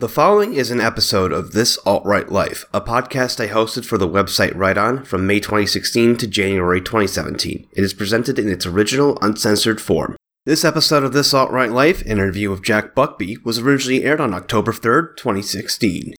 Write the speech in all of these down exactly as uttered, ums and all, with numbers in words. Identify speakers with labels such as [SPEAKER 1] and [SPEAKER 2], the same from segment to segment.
[SPEAKER 1] The following is an episode of This Alt-Right Life, a podcast I hosted for the website Right On from May twenty sixteen to January twenty seventeen. It is presented in its original, uncensored form. This episode of This Alt-Right Life, an interview with Jack Buckby, was originally aired on October third, twenty sixteen.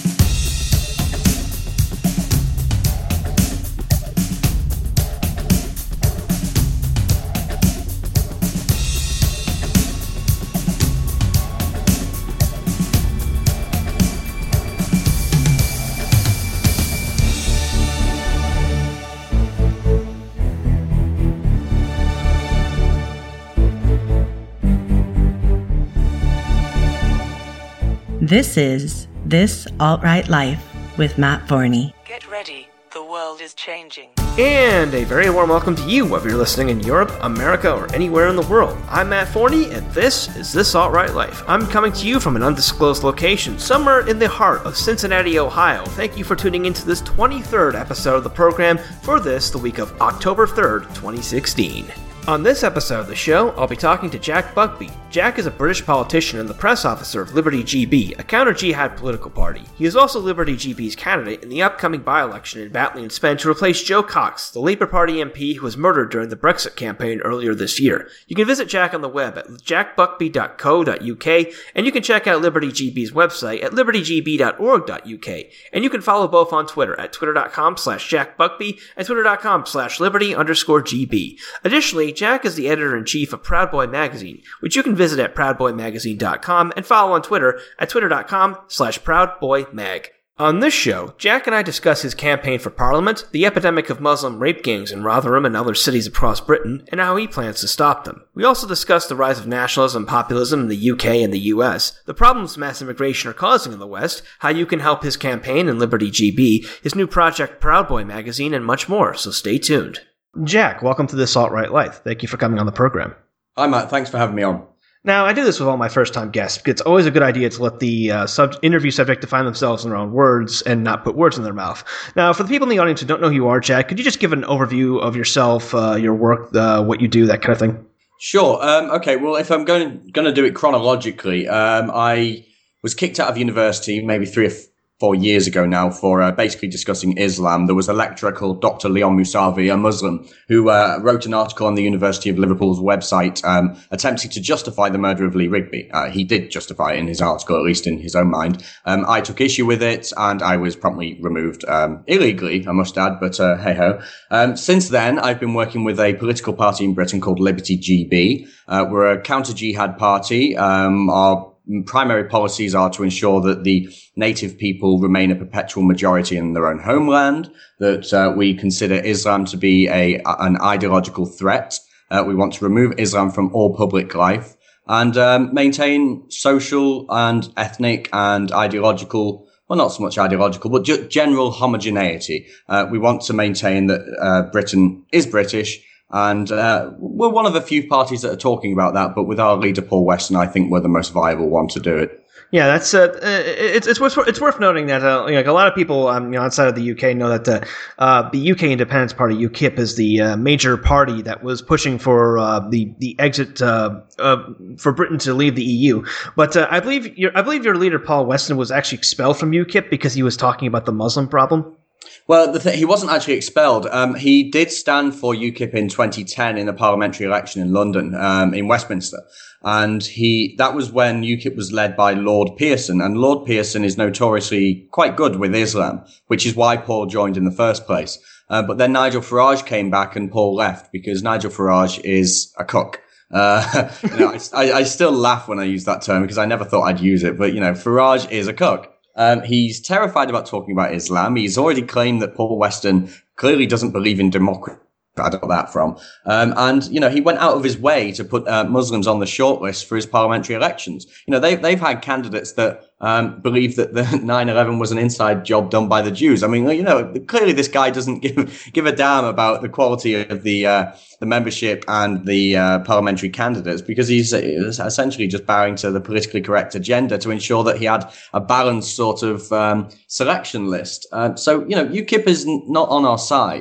[SPEAKER 2] This is This Alt-Right Life with Matt Forney.
[SPEAKER 3] Get ready, the world is changing.
[SPEAKER 4] And a very warm welcome to you, whether you're listening in Europe, America, or anywhere in the world. I'm Matt Forney, and this is This Alt-Right Life. I'm coming to you from an undisclosed location, somewhere in the heart of Cincinnati, Ohio. Thank you for tuning into this twenty-third episode of the program for this, the week of October third, twenty sixteen. On this episode of the show, I'll be talking to Jack Buckby. Jack is a British politician and the press officer of Liberty G B, a counter-jihad political party. He is also Liberty G B's candidate in the upcoming by-election in Batley and Spen to replace Jo Cox, the Labour Party M P who was murdered during the Brexit campaign earlier this year. You can visit Jack on the web at jack buckby dot co dot uk, and you can check out Liberty G B's website at liberty g b dot org dot uk, and you can follow both on Twitter at twitter dot com slash jack buckby and twitter dot com slash liberty underscore gb. Additionally, Jack is the editor-in-chief of Proud Boy Magazine, which you can visit at proud boy magazine dot com and follow on Twitter at twitter dot com slash proud boy mag. On this show, Jack and I discuss his campaign for Parliament, the epidemic of Muslim rape gangs in Rotherham and other cities across Britain, and how he plans to stop them. We also discuss the rise of nationalism and populism in the U K and the U S, the problems mass immigration are causing in the West, how you can help his campaign and Liberty G B, his new project Proud Boy Magazine, and much more, so stay tuned. Jack, welcome to This Alt-Right Life. Thank you for coming on the program.
[SPEAKER 5] Hi, Matt. Thanks for having me on.
[SPEAKER 4] Now, I do this with all my first-time guests. It's always a good idea to let the uh, sub- interview subject define themselves in their own words and not put words in their mouth. Now, for the people in the audience who don't know who you are, Jack, could you just give an overview of yourself, uh, your work, uh, what you do, that kind of thing?
[SPEAKER 5] Sure. Um, okay. Well, if I'm going going to do it chronologically, um, I was kicked out of university maybe three or f- four years ago now for uh, basically discussing Islam. There was a lecturer called Doctor Leon Musavi, a Muslim, who uh, wrote an article on the University of Liverpool's website um, attempting to justify the murder of Lee Rigby. Uh, he did justify it in his article, at least in his own mind. Um, I took issue with it, and I was promptly removed, um, illegally, I must add, but uh, hey-ho. Um, since then, I've been working with a political party in Britain called Liberty G B. Uh, we're a counter-jihad party. Um, our primary policies are to ensure that the native people remain a perpetual majority in their own homeland, that uh, we consider Islam to be a an ideological threat. Uh, we want to remove Islam from all public life and um, maintain social and ethnic and ideological, well, not so much ideological, but ju- general homogeneity. Uh, we want to maintain that uh, Britain is British. And uh, we're one of the few parties that are talking about that, but with our leader Paul Weston, I think we're the most viable one to do it.
[SPEAKER 4] Yeah, that's uh, it's it's worth it's worth noting that uh, like a lot of people um, you know, outside of the U K know that the uh, the U K Independence Party U KIP is the uh, major party that was pushing for uh, the the exit uh, uh, for Britain to leave the E U. But uh, I believe your I believe your leader Paul Weston was actually expelled from U KIP because he was talking about the Muslim problem.
[SPEAKER 5] Well, the th- he wasn't actually expelled. Um, he did stand for U KIP in twenty ten in a parliamentary election in London, um, in Westminster. And he, that was when U KIP was led by Lord Pearson. And Lord Pearson is notoriously quite good with Islam, which is why Paul joined in the first place. Uh, but then Nigel Farage came back and Paul left because Nigel Farage is a cook. Uh, you know, I, I still laugh when I use that term because I never thought I'd use it. But, you know, Farage is a cook. Um, he's terrified about talking about Islam. He's already claimed that Paul Weston clearly doesn't believe in democracy. I don't know that from. Um, and, you know, he went out of his way to put uh, Muslims on the shortlist for his parliamentary elections. You know, they've, they've had candidates that um, believe that the nine eleven was an inside job done by the Jews. I mean, you know, clearly this guy doesn't give give a damn about the quality of the uh, the membership and the uh, parliamentary candidates because he's essentially just bowing to the politically correct agenda to ensure that he had a balanced sort of um, selection list. Uh, so, you know, U KIP is not on our side.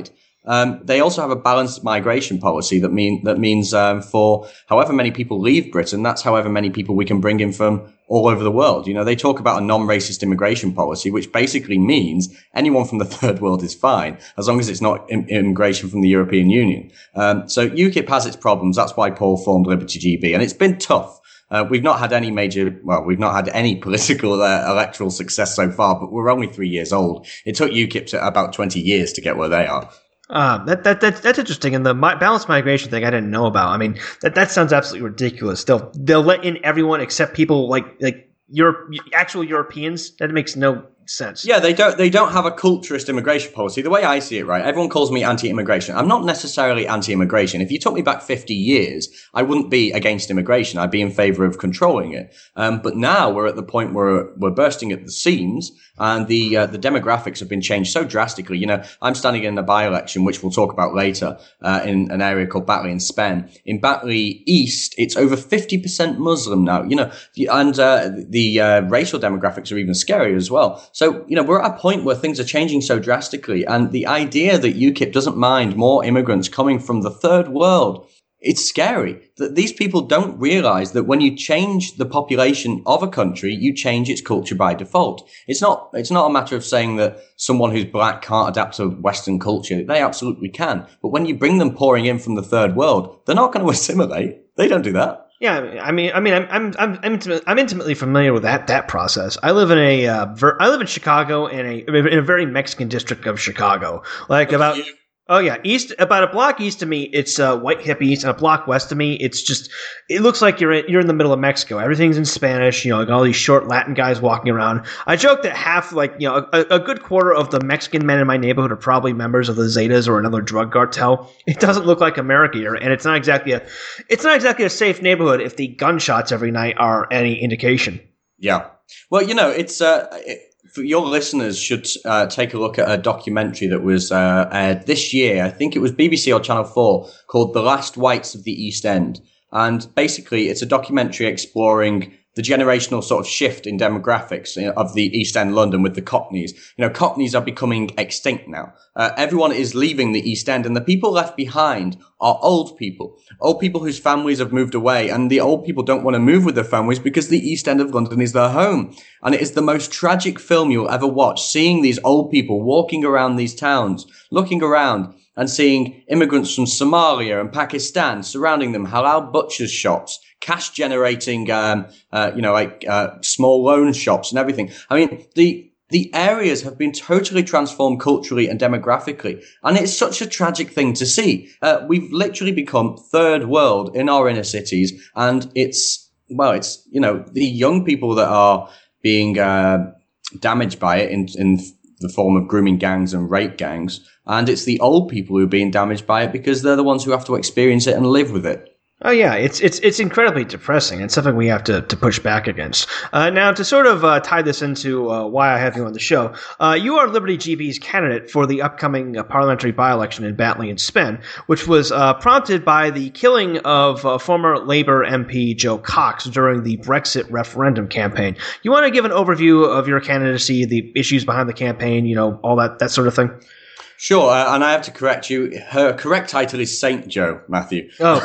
[SPEAKER 5] Um, they also have a balanced migration policy that mean that means um, for however many people leave Britain, that's however many people we can bring in from all over the world. You know, they talk about a non-racist immigration policy, which basically means anyone from the third world is fine, as long as it's not im- immigration from the European Union. Um, so UKIP has its problems. That's why Paul formed Liberty G B, and it's been tough. Uh, we've not had any major, well, we've not had any political uh, electoral success so far, but we're only three years old. It took UKIP to about twenty years to get where they are.
[SPEAKER 4] Um, that, that, that, that's interesting. And the mi- balanced migration thing I didn't know about. I mean, that, that sounds absolutely ridiculous. They'll, they'll let in everyone except people like, like Europe, actual Europeans. That makes no sense.
[SPEAKER 5] Yeah, they don't, they don't have a culturist immigration policy. The way I see it, right? Everyone calls me anti-immigration. I'm not necessarily anti-immigration. If you took me back fifty years, I wouldn't be against immigration. I'd be in favor of controlling it. Um, but now we're at the point where we're bursting at the seams. And the uh, the demographics have been changed so drastically. You know, I'm standing in a by-election, which we'll talk about later, uh, in an area called Batley in Spen. In Batley East, it's over fifty percent Muslim now, you know, and uh, the uh, racial demographics are even scarier as well. So, you know, we're at a point where things are changing so drastically. And the idea that UKIP doesn't mind more immigrants coming from the third world, it's scary that these people don't realize that when you change the population of a country, you change its culture by default. It's not, it's not a matter of saying that someone who's black can't adapt to Western culture. They absolutely can. But when you bring them pouring in from the third world, they're not going to assimilate. They don't do that.
[SPEAKER 4] Yeah, I mean, I mean, I'm, I'm, I'm, I'm, intimate, I'm intimately familiar with that that process. I live in a, uh, ver- I live in Chicago in a in a very Mexican district of Chicago, like about. Oh yeah, east about a block east of me, it's uh, white hippies, and a block west of me, it's just it looks like you're in, you're in the middle of Mexico. Everything's in Spanish, you know, like all these short Latin guys walking around. I joke that half, like you know, a, a good quarter of the Mexican men in my neighborhood are probably members of the Zetas or another drug cartel. It doesn't look like America here, and it's not exactly a it's not exactly a safe neighborhood if the gunshots every night are any indication.
[SPEAKER 5] Yeah, well, you know, it's uh. It- your listeners should uh, take a look at a documentary that was uh, aired this year. I think it was B B C or Channel four, called The Last Whites of the East End. And basically, it's a documentary exploring the generational sort of shift in demographics of the East End London with the Cockneys. You know, Cockneys are becoming extinct now. Uh, everyone is leaving the East End, and the people left behind are old people. Old people whose families have moved away, and the old people don't want to move with their families because the East End of London is their home. And it is the most tragic film you'll ever watch, seeing these old people walking around these towns, looking around and seeing immigrants from Somalia and Pakistan surrounding them, halal butchers shops, cash generating, um, uh, you know, like, uh, small loan shops and everything. I mean, the, the areas have been totally transformed culturally and demographically. And it's such a tragic thing to see. Uh, we've literally become third world in our inner cities. And it's, well, it's, you know, the young people that are being, uh, damaged by it in, in the form of grooming gangs and rape gangs. And it's the old people who are being damaged by it because they're the ones who have to experience it and live with it.
[SPEAKER 4] Oh yeah, it's it's it's incredibly depressing. It's something we have to, to push back against. Uh, now, to sort of uh, tie this into uh, why I have you on the show, uh, you are Liberty G B's candidate for the upcoming uh, parliamentary by-election in Batley and Spen, which was uh, prompted by the killing of uh, former Labour M P Joe Cox during the Brexit referendum campaign. You want to give an overview of your candidacy, the issues behind the campaign, you know, all that that sort of thing?
[SPEAKER 5] Sure, uh, and I have to correct you. Her correct title is Saint Joe, Matthew.
[SPEAKER 4] Oh.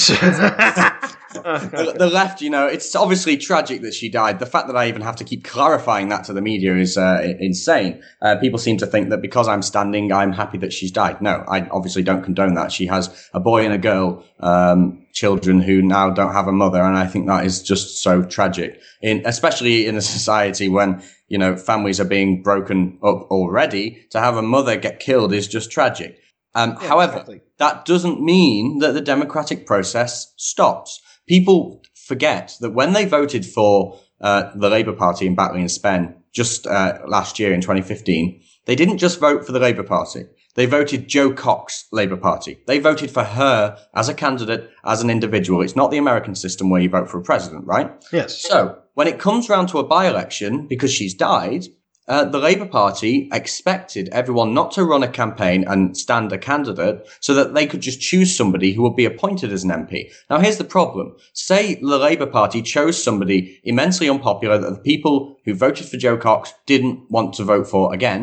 [SPEAKER 5] the, the left, you know, it's obviously tragic that she died. The fact that I even have to keep clarifying that to the media is uh, insane. Uh, people seem to think that because I'm standing, I'm happy that she's died. No, I obviously don't condone that. She has a boy and a girl, um, children who now don't have a mother, and I think that is just so tragic. In especially in a society when, you know, families are being broken up already, to have a mother get killed is just tragic. Um, yeah, however, exactly. That doesn't mean that the democratic process stops. People forget that when they voted for uh, the Labour Party in Batley and Spen just uh, last year in twenty fifteen, they didn't just vote for the Labour Party. They voted Joe Cox Labour Party. They voted for her as a candidate, as an individual. It's not the American system where you vote for a president, right?
[SPEAKER 4] Yes.
[SPEAKER 5] So when it comes round to a by-election, because she's died, uh, the Labour Party expected everyone not to run a campaign and stand a candidate so that they could just choose somebody who would be appointed as an M P. Now, here's the problem. Say the Labour Party chose somebody immensely unpopular that the people who voted for Joe Cox didn't want to vote for again.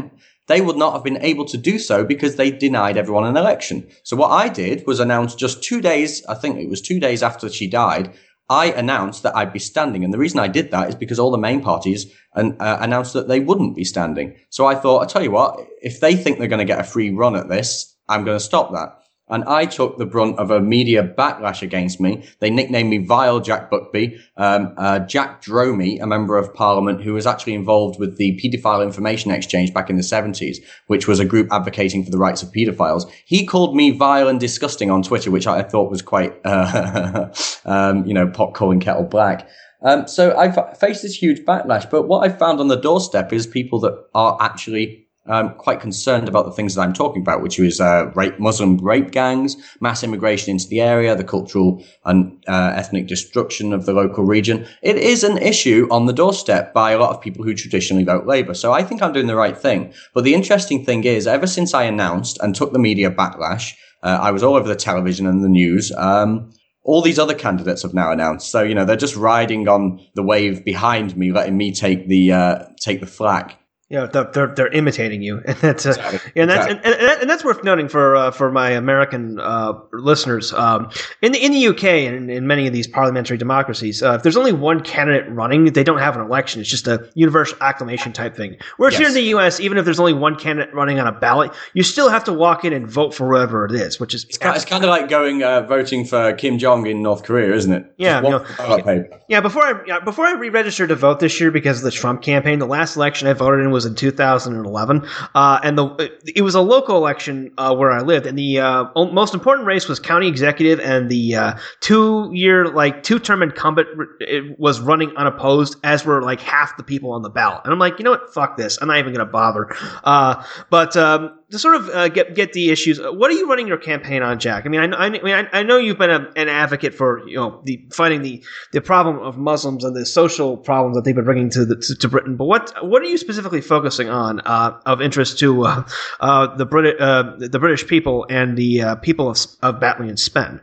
[SPEAKER 5] they would not have been able to do so because they denied everyone an election. So what I did was announce just two days, I think it was two days after she died, I announced that I'd be standing. And the reason I did that is because all the main parties an, uh, announced that they wouldn't be standing. So I thought, I tell you what, if they think they're going to get a free run at this, I'm going to stop that. And I took the brunt of a media backlash against me. They nicknamed me Vile Jack Buckby. Um, uh, Jack Dromey, a member of parliament who was actually involved with the Paedophile Information Exchange back in the seventies, which was a group advocating for the rights of paedophiles. He called me vile and disgusting on Twitter, which I thought was quite, uh, um, you know, pot calling kettle black. Um, so I've faced this huge backlash. But what I found on the doorstep is people that are actually Um, quite concerned about the things that I'm talking about, which is uh, rape, Muslim rape gangs, mass immigration into the area, the cultural and uh, ethnic destruction of the local region. It is an issue on the doorstep by a lot of people who traditionally vote Labour. So I think I'm doing the right thing. But the interesting thing is, ever since I announced and took the media backlash, uh, I was all over the television and the news. Um, all these other candidates have now announced. So, you know, they're just riding on the wave behind me, letting me take the uh, take the flak.
[SPEAKER 4] Yeah, they're, they're they're imitating you, and that's uh,
[SPEAKER 5] exactly.
[SPEAKER 4] and that's
[SPEAKER 5] exactly.
[SPEAKER 4] and, and, and that's worth noting for uh, for my American uh, listeners. Um, in the in the U K and in many of these parliamentary democracies, uh, if there's only one candidate running, they don't have an election. It's just a universal acclamation type thing. Whereas
[SPEAKER 5] Yes.
[SPEAKER 4] here in the U S, even if there's only one candidate running on a ballot, you still have to walk in and vote for whoever it is, which is
[SPEAKER 5] It's kind, it's kind of like going uh, voting for Kim Jong in North Korea, isn't it?
[SPEAKER 4] Yeah,
[SPEAKER 5] Just
[SPEAKER 4] you
[SPEAKER 5] walk
[SPEAKER 4] know,
[SPEAKER 5] the ballot paper.
[SPEAKER 4] Yeah, before I yeah, before I re-registered to vote this year because of the Trump campaign, the last election I voted in was in two thousand eleven, uh, and the it was a local election uh, where I lived, and the uh, most important race was county executive, and the uh, two-year like two-term incumbent it was running unopposed, as were like half the people on the ballot. And I'm like, you know what, fuck this, I'm not even going to bother. Uh, but um, to sort of uh, get get the issues, what are you running your campaign on, Jack? I mean, I, I, mean, I know you've been a, an advocate for you know the fighting the the problem of Muslims and the social problems that they've been bringing to the, to, to Britain. But what what are you specifically focusing on uh, of interest to uh, uh, the Brit uh, the British people and the uh, people of, of Batley and Spen?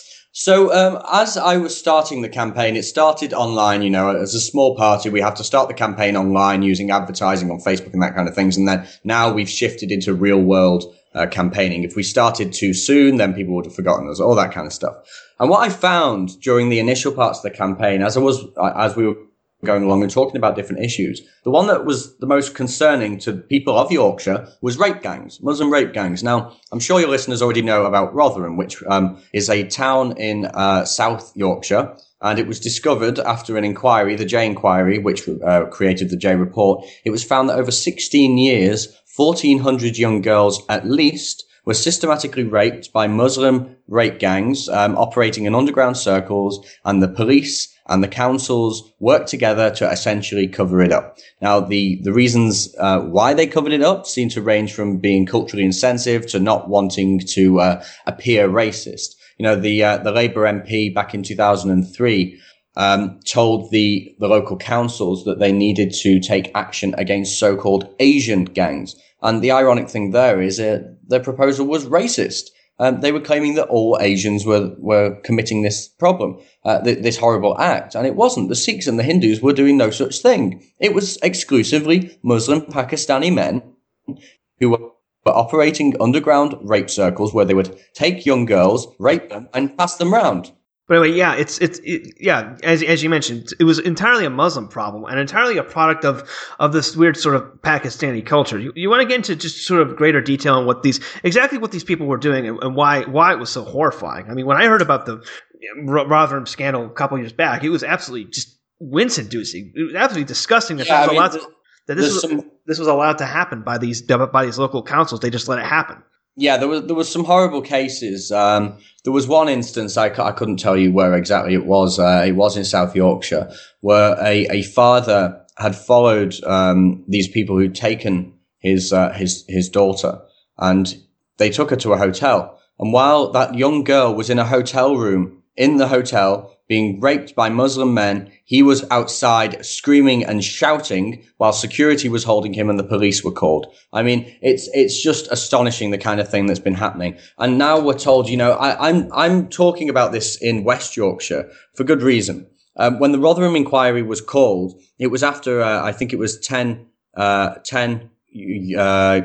[SPEAKER 5] So um, as I was starting the campaign, it started online, you know, as a small party. We have to start the campaign online using advertising on Facebook and that kind of things. And then now we've shifted into real world uh, campaigning. If we started too soon, then people would have forgotten us, all that kind of stuff. And what I found during the initial parts of the campaign, as I was, as we were going along and talking about different issues, the one that was the most concerning to people of Yorkshire was rape gangs, Muslim rape gangs. Now, I'm sure your listeners already know about Rotherham, which um, is a town in uh, South Yorkshire, and it was discovered after an inquiry, the J Inquiry, which uh, created the J Report. It was found that over sixteen years, fourteen hundred young girls at least were systematically raped by Muslim rape gangs um, operating in underground circles, and the police and the councils worked together to essentially cover it up. Now, the, the reasons uh, why they covered it up seem to range from being culturally insensitive to not wanting to uh, appear racist. You know, the uh, the Labour M P back in two thousand three um, told the, the local councils that they needed to take action against so-called Asian gangs. And the ironic thing there is uh, their proposal was racist. Um, they were claiming that all Asians were, were committing this problem, uh, th- this horrible act. And it wasn't. The Sikhs and the Hindus were doing no such thing. It was exclusively Muslim Pakistani men who were operating underground rape circles where they would take young girls, rape them, and pass them round.
[SPEAKER 4] But anyway, yeah, it's it's it, yeah, as as you mentioned, it was entirely a Muslim problem and entirely a product of of this weird sort of Pakistani culture. You, you want to get into just sort of greater detail on what these exactly what these people were doing and, and why why it was so horrifying. I mean, when I heard about the Rotherham scandal a couple years back, it was absolutely just wince-inducing. It was absolutely disgusting that,
[SPEAKER 5] Yeah,
[SPEAKER 4] this,
[SPEAKER 5] I
[SPEAKER 4] was
[SPEAKER 5] mean,
[SPEAKER 4] allowed to, that this was
[SPEAKER 5] some-
[SPEAKER 4] this was allowed to happen by these by these local councils. They just let it happen.
[SPEAKER 5] Yeah, there was there was some horrible cases. Um, there was one instance I, I couldn't tell you where exactly it was. Uh, it was in South Yorkshire, where a, a father had followed um, these people who'd taken his uh, his his daughter, and they took her to a hotel. And while that young girl was in a hotel room in the hotel being raped by Muslim men, he was outside screaming and shouting while security was holding him and the police were called. I mean, it's it's just astonishing the kind of thing that's been happening. And now we're told, you know, I, I'm I'm talking about this in West Yorkshire for good reason. Um, when the Rotherham inquiry was called, it was after uh, I think it was ten, uh, ten uh,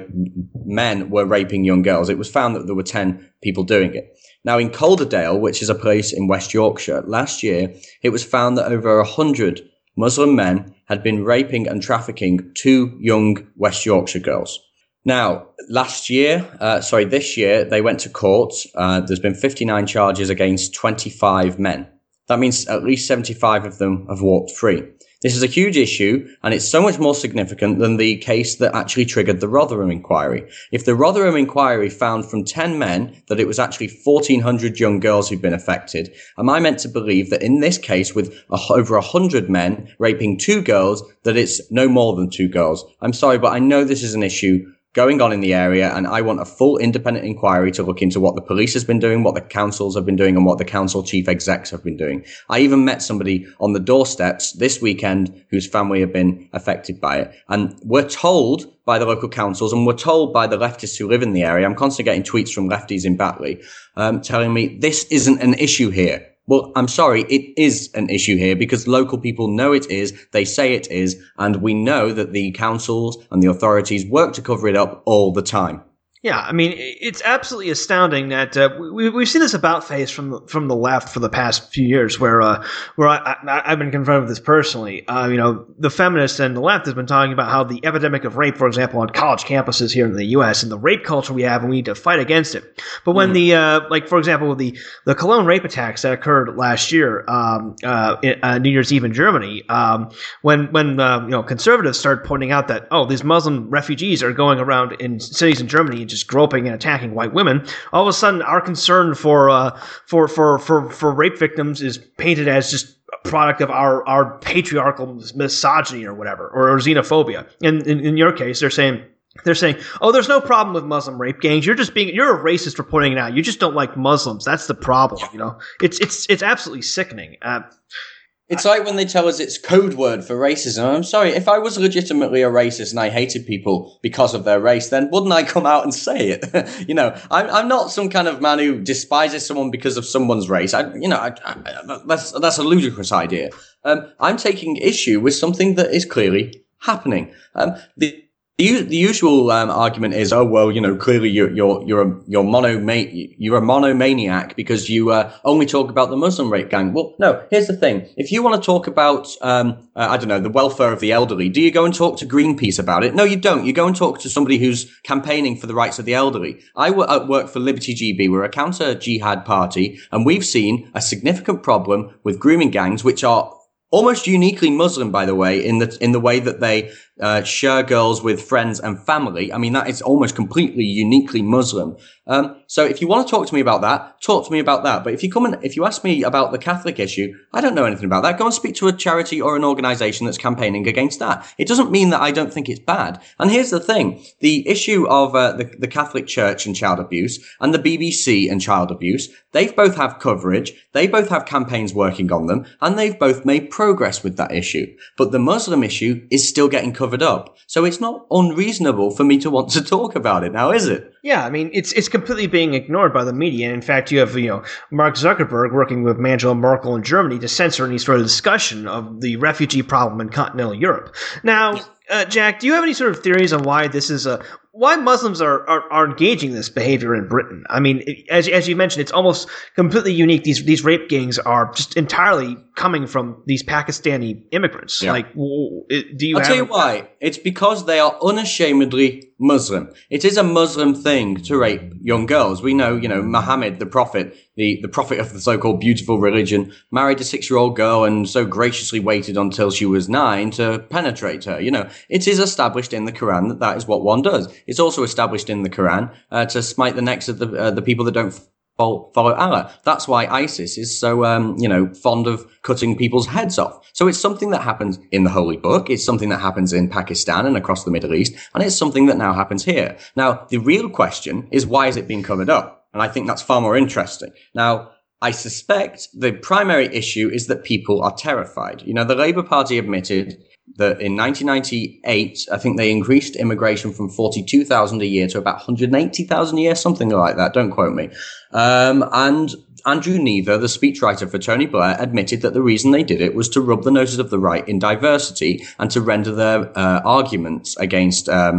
[SPEAKER 5] men were raping young girls. It was found that there were ten people doing it. Now, in Calderdale, which is a place in West Yorkshire, last year, it was found that over one hundred Muslim men had been raping and trafficking two young West Yorkshire girls. Now, last year, uh, sorry, this year, they went to court. Uh, there's been fifty-nine charges against twenty-five men. That means at least seventy-five of them have walked free. This is a huge issue, and it's so much more significant than the case that actually triggered the Rotherham inquiry. If the Rotherham inquiry found from ten men that it was actually fourteen hundred young girls who'd been affected, am I meant to believe that in this case, with a, over one hundred men raping two girls, that it's no more than two girls? I'm sorry, but I know this is an issue going on in the area, and I want a full independent inquiry to look into what the police has been doing, what the councils have been doing, and what the council chief execs have been doing. I even met somebody on the doorsteps this weekend whose family have been affected by it. And we're told by the local councils, and we're told by the leftists who live in the area, I'm constantly getting tweets from lefties in Batley, um, telling me this isn't an issue here. Well, I'm sorry, it is an issue here because local people know it is, they say it is, and we know that the councils and the authorities work to cover it up all the time.
[SPEAKER 4] Yeah, I mean, it's absolutely astounding that uh, we, we've seen this about face from the, from the left for the past few years, where uh, where I, I, I've been confronted with this personally. Uh, you know, the feminists and the left has been talking about how the epidemic of rape, for example, on college campuses here in the U S and the rape culture we have, and we need to fight against it. But when mm. the uh, like, for example, the the Cologne rape attacks that occurred last year, um, uh, uh, New Year's Eve in Germany, um, when when uh, you know conservatives started pointing out that oh, these Muslim refugees are going around in cities in Germany just groping and attacking white women, all of a sudden our concern for uh, for for for for rape victims is painted as just a product of our our patriarchal misogyny or whatever, or, or xenophobia. And in, in your case, they're saying they're saying, oh, there's no problem with Muslim rape gangs. You're just being you're a racist for pointing it out. You just don't like Muslims. That's the problem. You know, it's it's it's absolutely sickening. Uh,
[SPEAKER 5] It's like when they tell us it's code word for racism. I'm sorry, if I was legitimately a racist and I hated people because of their race, then wouldn't I come out and say it? you know, I'm, I'm not some kind of man who despises someone because of someone's race. I, you know, I, I, that's that's a ludicrous idea. Um, I'm taking issue with something that is clearly happening. Um, the The, the usual um, argument is, oh well, you know, clearly you're you're you're a you're monomaniac you're a monomaniac because you uh, only talk about the Muslim rape gang. Well, no. Here's the thing: if you want to talk about, um, uh, I don't know, the welfare of the elderly, do you go and talk to Greenpeace about it? No, you don't. You go and talk to somebody who's campaigning for the rights of the elderly. I work for Liberty G B. We're a counter-jihad party, and we've seen a significant problem with grooming gangs, which are almost uniquely Muslim, by the way, in the in the way that they uh, share girls with friends and family. I mean, that is almost completely uniquely Muslim. Um, so if you want to talk to me about that, talk to me about that. But if you come and if you ask me about the Catholic issue, I don't know anything about that. Go and speak to a charity or an organization that's campaigning against that. It doesn't mean that I don't think it's bad. And here's the thing: the issue of uh, the the Catholic Church and child abuse, and the B B C and child abuse, they both have coverage. They both have campaigns working on them, and they've both made progress with that issue. But the Muslim issue is still getting covered up. So it's not unreasonable for me to want to talk about it now, is it?
[SPEAKER 4] Yeah, I mean, it's it's completely being ignored by the media. And in fact, you have, you know, Mark Zuckerberg working with Angela Merkel in Germany to censor any sort of discussion of the refugee problem in continental Europe. Now, uh, Jack, do you have any sort of theories on why this is a why Muslims are, are, are engaging this behavior in Britain? I mean, as as you mentioned, it's almost completely unique. These these rape gangs are just entirely coming from these Pakistani immigrants.
[SPEAKER 5] Yeah.
[SPEAKER 4] Like, do you?
[SPEAKER 5] I'll
[SPEAKER 4] have
[SPEAKER 5] tell you why. It's because they are unashamedly Muslim. It is a Muslim thing to rape young girls. We know, you know, Muhammad, the prophet, the, the prophet of the so-called beautiful religion, married a six-year-old girl and so graciously waited until she was nine to penetrate her. You know, it is established in the Quran that that is what one does. It's also established in the Quran uh, to smite the necks of the uh, the people that don't follow Allah. That's why ISIS is so, um, you know, fond of cutting people's heads off. So it's something that happens in the Holy Book. It's something that happens in Pakistan and across the Middle East. And it's something that now happens here. Now, the real question is, why is it being covered up? And I think that's far more interesting. Now, I suspect the primary issue is that people are terrified. You know, the Labour Party admitted that in nineteen ninety-eight, I think they increased immigration from forty-two thousand a year to about one hundred eighty thousand a year, something like that. Don't quote me. Um, and Andrew Neither, the speechwriter for Tony Blair, admitted that the reason they did it was to rub the noses of the right in diversity and to render their uh, arguments against um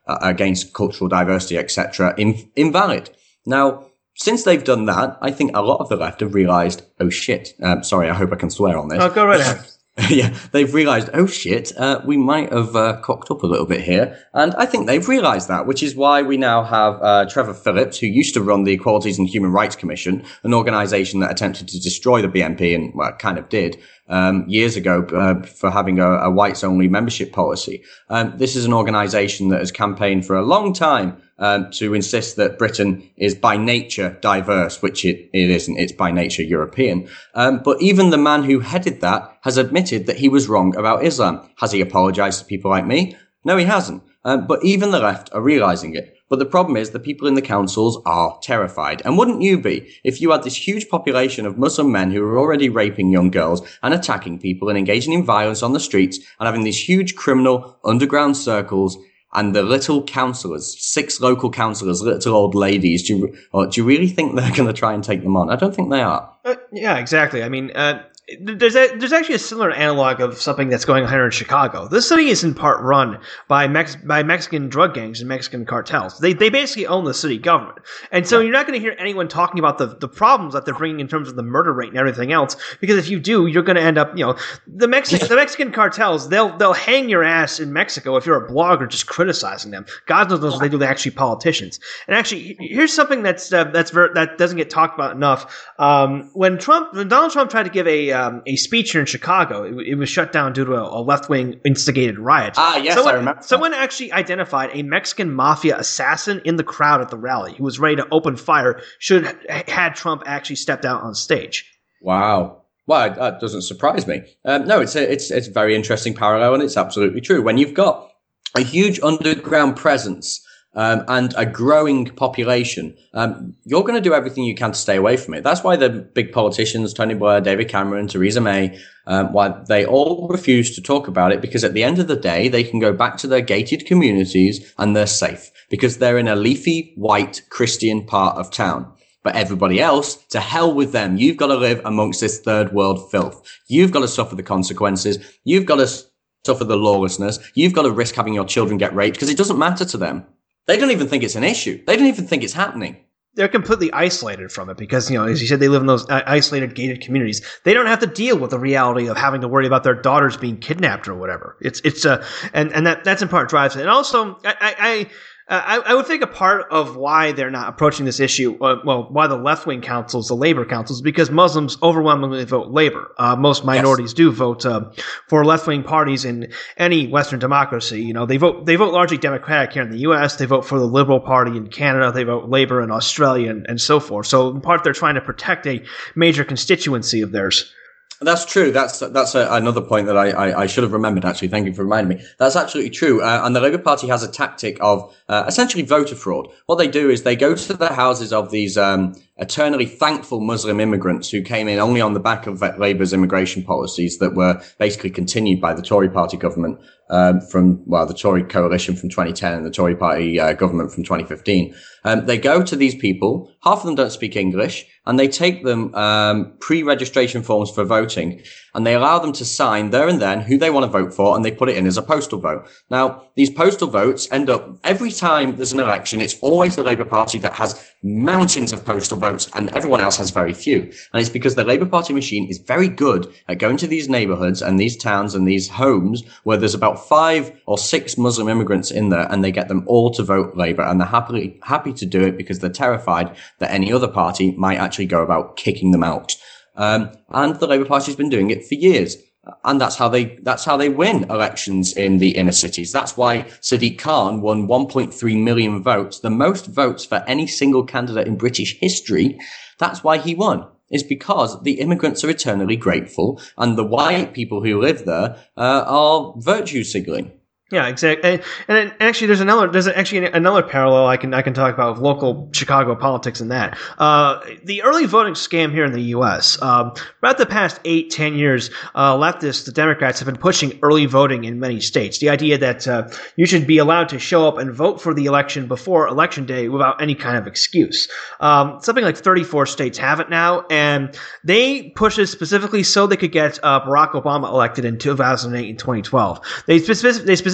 [SPEAKER 5] uh, against cultural diversity, et cetera, in, invalid. Now, since they've done that, I think a lot of the left have realized, oh shit, um, sorry, I hope I can swear on this.
[SPEAKER 4] Oh, go right ahead.
[SPEAKER 5] Yeah, they've realized, oh shit, uh, we might have uh, cocked up a little bit here. And I think they've realized that, which is why we now have uh, Trevor Phillips, who used to run the Equalities and Human Rights Commission, an organization that attempted to destroy the B N P and, well, kind of did. Um, years ago, uh, for having a, a whites-only membership policy. Um, this is an organisation that has campaigned for a long time um, to insist that Britain is by nature diverse, which it, it isn't. It's by nature European. Um, but even the man who headed that has admitted that he was wrong about Islam. Has he apologised to people like me? No, he hasn't. Um, but even the left are realising it. But the problem is the people in the councils are terrified. And wouldn't you be if you had this huge population of Muslim men who are already raping young girls and attacking people and engaging in violence on the streets and having these huge criminal underground circles and the little councillors, six local councillors, little old ladies, do you, or do you really think they're going to try and take them on? I don't think they are.
[SPEAKER 4] Uh, yeah, exactly. I mean, uh, There's a, there's actually a similar analog of something that's going on here in Chicago. This city is in part run by Mex, by Mexican drug gangs and Mexican cartels. They they basically own the city government, and so yeah. You're not going to hear anyone talking about the, the problems that they're bringing in terms of the murder rate and everything else. Because if you do, you're going to end up, you know, the Mexican the Mexican cartels they'll they'll hang your ass in Mexico if you're a blogger just criticizing them. God knows what they do. They're actually politicians. And actually, here's something that's uh, that's ver- that doesn't get talked about enough. Um, when Trump when Donald Trump tried to give a Um, a speech here in Chicago, it, it was shut down due to a, a left-wing instigated riot.
[SPEAKER 5] Ah, yes,
[SPEAKER 4] someone,
[SPEAKER 5] I remember.
[SPEAKER 4] Someone actually identified a Mexican mafia assassin in the crowd at the rally who was ready to open fire should had Trump actually stepped out on stage.
[SPEAKER 5] Wow. Well, that doesn't surprise me. Um, no, it's a, it's it's a very interesting parallel, and it's absolutely true. When you've got a huge underground presence Um, and a growing population, um, you're going to do everything you can to stay away from it. That's why the big politicians, Tony Blair, David Cameron, Theresa May, um, why they all refuse to talk about it, because at the end of the day, they can go back to their gated communities and they're safe because they're in a leafy, white, Christian part of town. But everybody else, to hell with them. You've got to live amongst this third world filth. You've got to suffer the consequences. You've got to suffer the lawlessness. You've got to risk having your children get raped because it doesn't matter to them. They don't even think it's an issue. They don't even think it's happening.
[SPEAKER 4] They're completely isolated from it because, you know, as you said, they live in those isolated, gated communities. They don't have to deal with the reality of having to worry about their daughters being kidnapped or whatever. It's, it's, uh, and, and that, that's in part drives it. And also, I, I, I Uh, I, I would think a part of why they're not approaching this issue, uh, well, why the left-wing councils, the labor councils, because Muslims overwhelmingly vote labor. Uh, most minorities yes. do vote uh, for left-wing parties in any Western democracy. You know, they vote they vote largely Democratic here in the U S. They vote for the Liberal Party in Canada. They vote Labor in Australia and, and so forth. So in part, they're trying to protect a major constituency of theirs.
[SPEAKER 5] That's true. That's that's a, another point that I, I, I should have remembered, actually. Thank you for reminding me. That's absolutely true. Uh, and the Labour Party has a tactic of uh, essentially voter fraud. What they do is they go to the houses of these um, eternally thankful Muslim immigrants who came in only on the back of Labour's immigration policies that were basically continued by the Tory party government um, from, well, the Tory coalition from twenty ten and the Tory party uh, government from twenty fifteen. Um, they go to these people. Half of them don't speak English. And they take them um, pre-registration forms for voting, and they allow them to sign there and then who they want to vote for, and they put it in as a postal vote. Now, these postal votes end up, every time there's an election, it's always the Labour Party that has mountains of postal votes, and everyone else has very few. And it's because the Labour Party machine is very good at going to these neighbourhoods and these towns and these homes where there's about five or six Muslim immigrants in there, and they get them all to vote Labour, and they're happily happy to do it because they're terrified that any other party might actually go about kicking them out. Um, and the Labour Party's been doing it for years. And that's how they, that's how they win elections in the inner cities. That's why Sadiq Khan won one point three million votes, the most votes for any single candidate in British history. That's why he won. Is because the immigrants are eternally grateful and the white people who live there, uh, are virtue signaling.
[SPEAKER 4] Yeah, exactly. And, and actually, there's another there's actually another parallel I can I can talk about with local Chicago politics in that. Uh, the early voting scam here in the U S. Um, throughout the past eight, ten years, uh, leftists, the Democrats, have been pushing early voting in many states. The idea that uh, you should be allowed to show up and vote for the election before election day without any kind of excuse. Um, something like thirty-four states have it now, and they push it specifically so they could get uh, Barack Obama elected in two thousand eight and twenty twelve. They specific, they specifically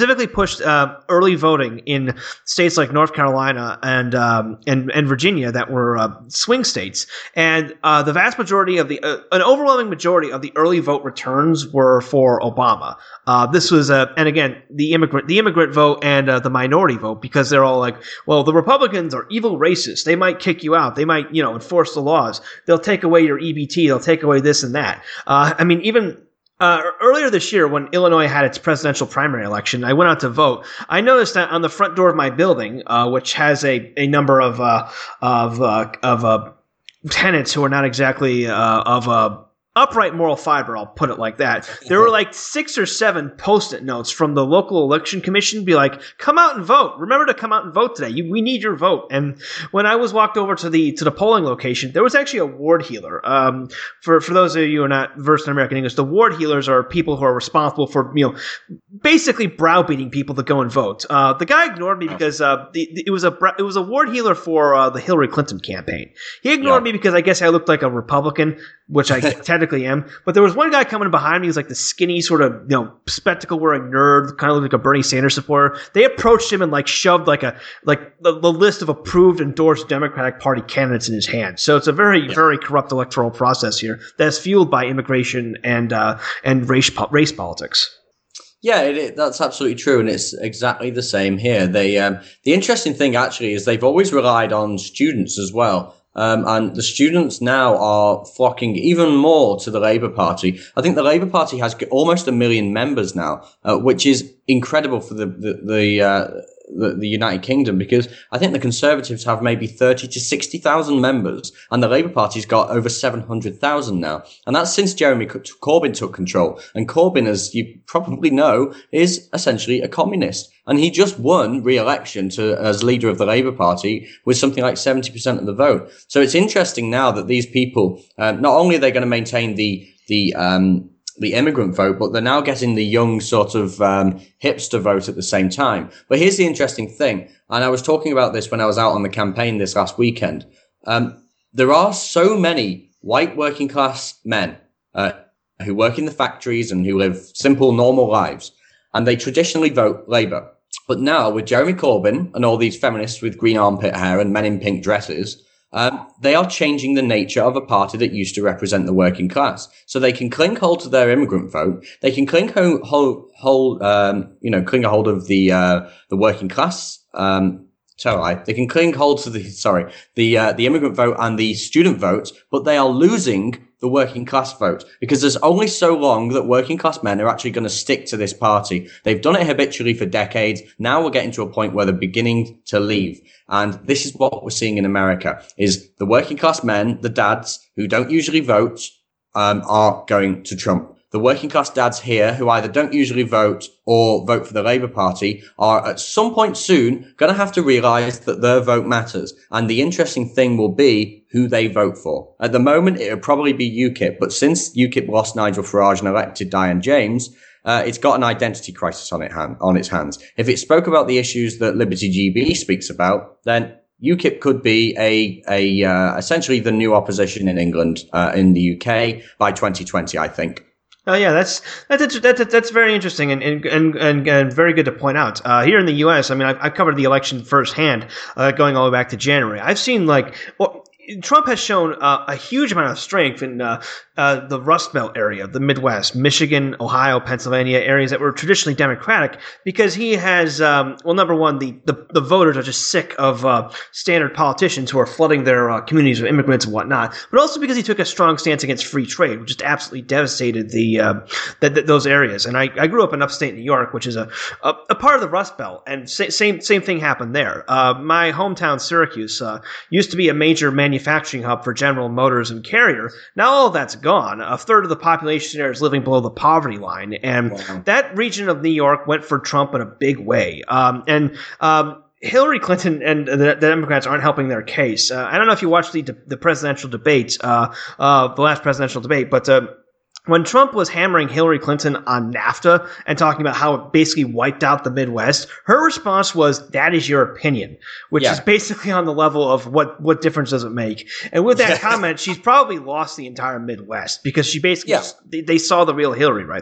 [SPEAKER 4] specifically pushed uh, early voting in states like North Carolina and um, and, and Virginia that were uh, swing states. And uh, the vast majority of the uh, – an overwhelming majority of the early vote returns were for Obama. Uh, this was a – and again, the immigrant the immigrant vote and uh, the minority vote, because they're all like, well, the Republicans are evil racists. They might kick you out. They might, you know, enforce the laws. They'll take away your E B T. They'll take away this and that. Uh, I mean, even – Uh, earlier this year, when Illinois had its presidential primary election, I went out to vote. I noticed that on the front door of my building, uh, which has a, a number of uh, of uh, of uh, tenants who are not exactly uh, of uh, upright moral fiber, I'll put it like that. There were like six or seven post-it notes from the local election commission, be like, "Come out and vote. Remember to come out and vote today. You, we need your vote." And when I was walked over to the to the polling location, there was actually a ward healer. Um, for for those of you who are not versed in American English, the ward healers are people who are responsible for, you know, basically browbeating people to go and vote. Uh, the guy ignored me because uh, the, the, it was a it was a ward healer for uh, the Hillary Clinton campaign. He ignored yeah. me because I guess I looked like a Republican, which I technically am. But there was one guy coming behind me. He was like the skinny sort of, you know, spectacle wearing nerd, kind of looked like a Bernie Sanders supporter. They approached him and like shoved like a like the, the list of approved, endorsed Democratic Party candidates in his hand. So it's a very yeah. very corrupt electoral process here that's fueled by immigration and uh, and race race politics.
[SPEAKER 5] Yeah, it, it, that's absolutely true, and it's exactly the same here. They um, the interesting thing actually is they've always relied on students as well. Um, and the students now are flocking even more to the Labour Party. I think the Labour Party has almost a million members now, uh, which is incredible for the the the, uh, the the United Kingdom, because I think the Conservatives have maybe thirty to sixty thousand members, and the Labour Party's got over seven hundred thousand now. And that's since Jeremy Corbyn took control. And Corbyn, as you probably know, is essentially a communist. And he just won re-election to as leader of the Labour Party with something like seventy percent of the vote. So it's interesting now that these people, uh, not only are they going to maintain the the um, the immigrant vote, but they're now getting the young sort of um, hipster vote at the same time. But here's the interesting thing, and I was talking about this when I was out on the campaign this last weekend. Um, there are so many white working class men uh, who work in the factories and who live simple, normal lives, and they traditionally vote Labour. But now, with Jeremy Corbyn and all these feminists with green armpit hair and men in pink dresses, um, they are changing the nature of a party that used to represent the working class. So they can cling hold to their immigrant vote. They can cling hold, hold, hold um, you know, cling a hold of the uh, the working class. Um, sorry, they can cling hold to the sorry the uh, the immigrant vote and the student vote, but they are losing the working class vote, because there's only so long that working class men are actually going to stick to this party. They've done it habitually for decades. Now we're getting to a point where they're beginning to leave. And this is what we're seeing in America, is the working class men, the dads who don't usually vote, um, are going to Trump. The working class dads here, who either don't usually vote or vote for the Labour Party, are at some point soon going to have to realise that their vote matters. And the interesting thing will be who they vote for. At the moment, it will probably be UKIP. But since UKIP lost Nigel Farage and elected Diane James, uh, it's got an identity crisis on, it hand, on its hands. If it spoke about the issues that Liberty G B speaks about, then UKIP could be a, a uh, essentially the new opposition in England, uh, in the U K by twenty twenty, I think.
[SPEAKER 4] Oh yeah, that's that's that's that's very interesting and and and, and very good to point out. Uh, here in the U S, I mean, I've, I've covered the election firsthand, uh, going all the way back to January. I've seen like, well, Trump has shown uh, a huge amount of strength in uh, uh, the Rust Belt area, the Midwest, Michigan, Ohio, Pennsylvania, areas that were traditionally Democratic, because he has, um, well, number one, the, the, the voters are just sick of uh, standard politicians who are flooding their uh, communities with immigrants and whatnot, but also because he took a strong stance against free trade, which just absolutely devastated the, uh, the, the those areas. And I, I grew up in upstate New York, which is a, a, a part of the Rust Belt, and sa- same same thing happened there. Uh, my hometown, Syracuse, uh, used to be a major manufacturing hub for General Motors and Carrier. Now all that's gone. A third of the population there is living below the poverty line. And wow. That region of New York went for Trump in a big way. Um, and um, Hillary Clinton and the, the Democrats aren't helping their case. Uh, I don't know if you watched the, the presidential debate, uh, uh, the last presidential debate, but uh, when Trump was hammering Hillary Clinton on NAFTA and talking about how it basically wiped out the Midwest, her response was, "That is your opinion," which yeah. is basically on the level of what, what difference does it make? And with that comment, she's probably lost the entire Midwest, because she basically, yeah. just, they, they saw the real Hillary right there.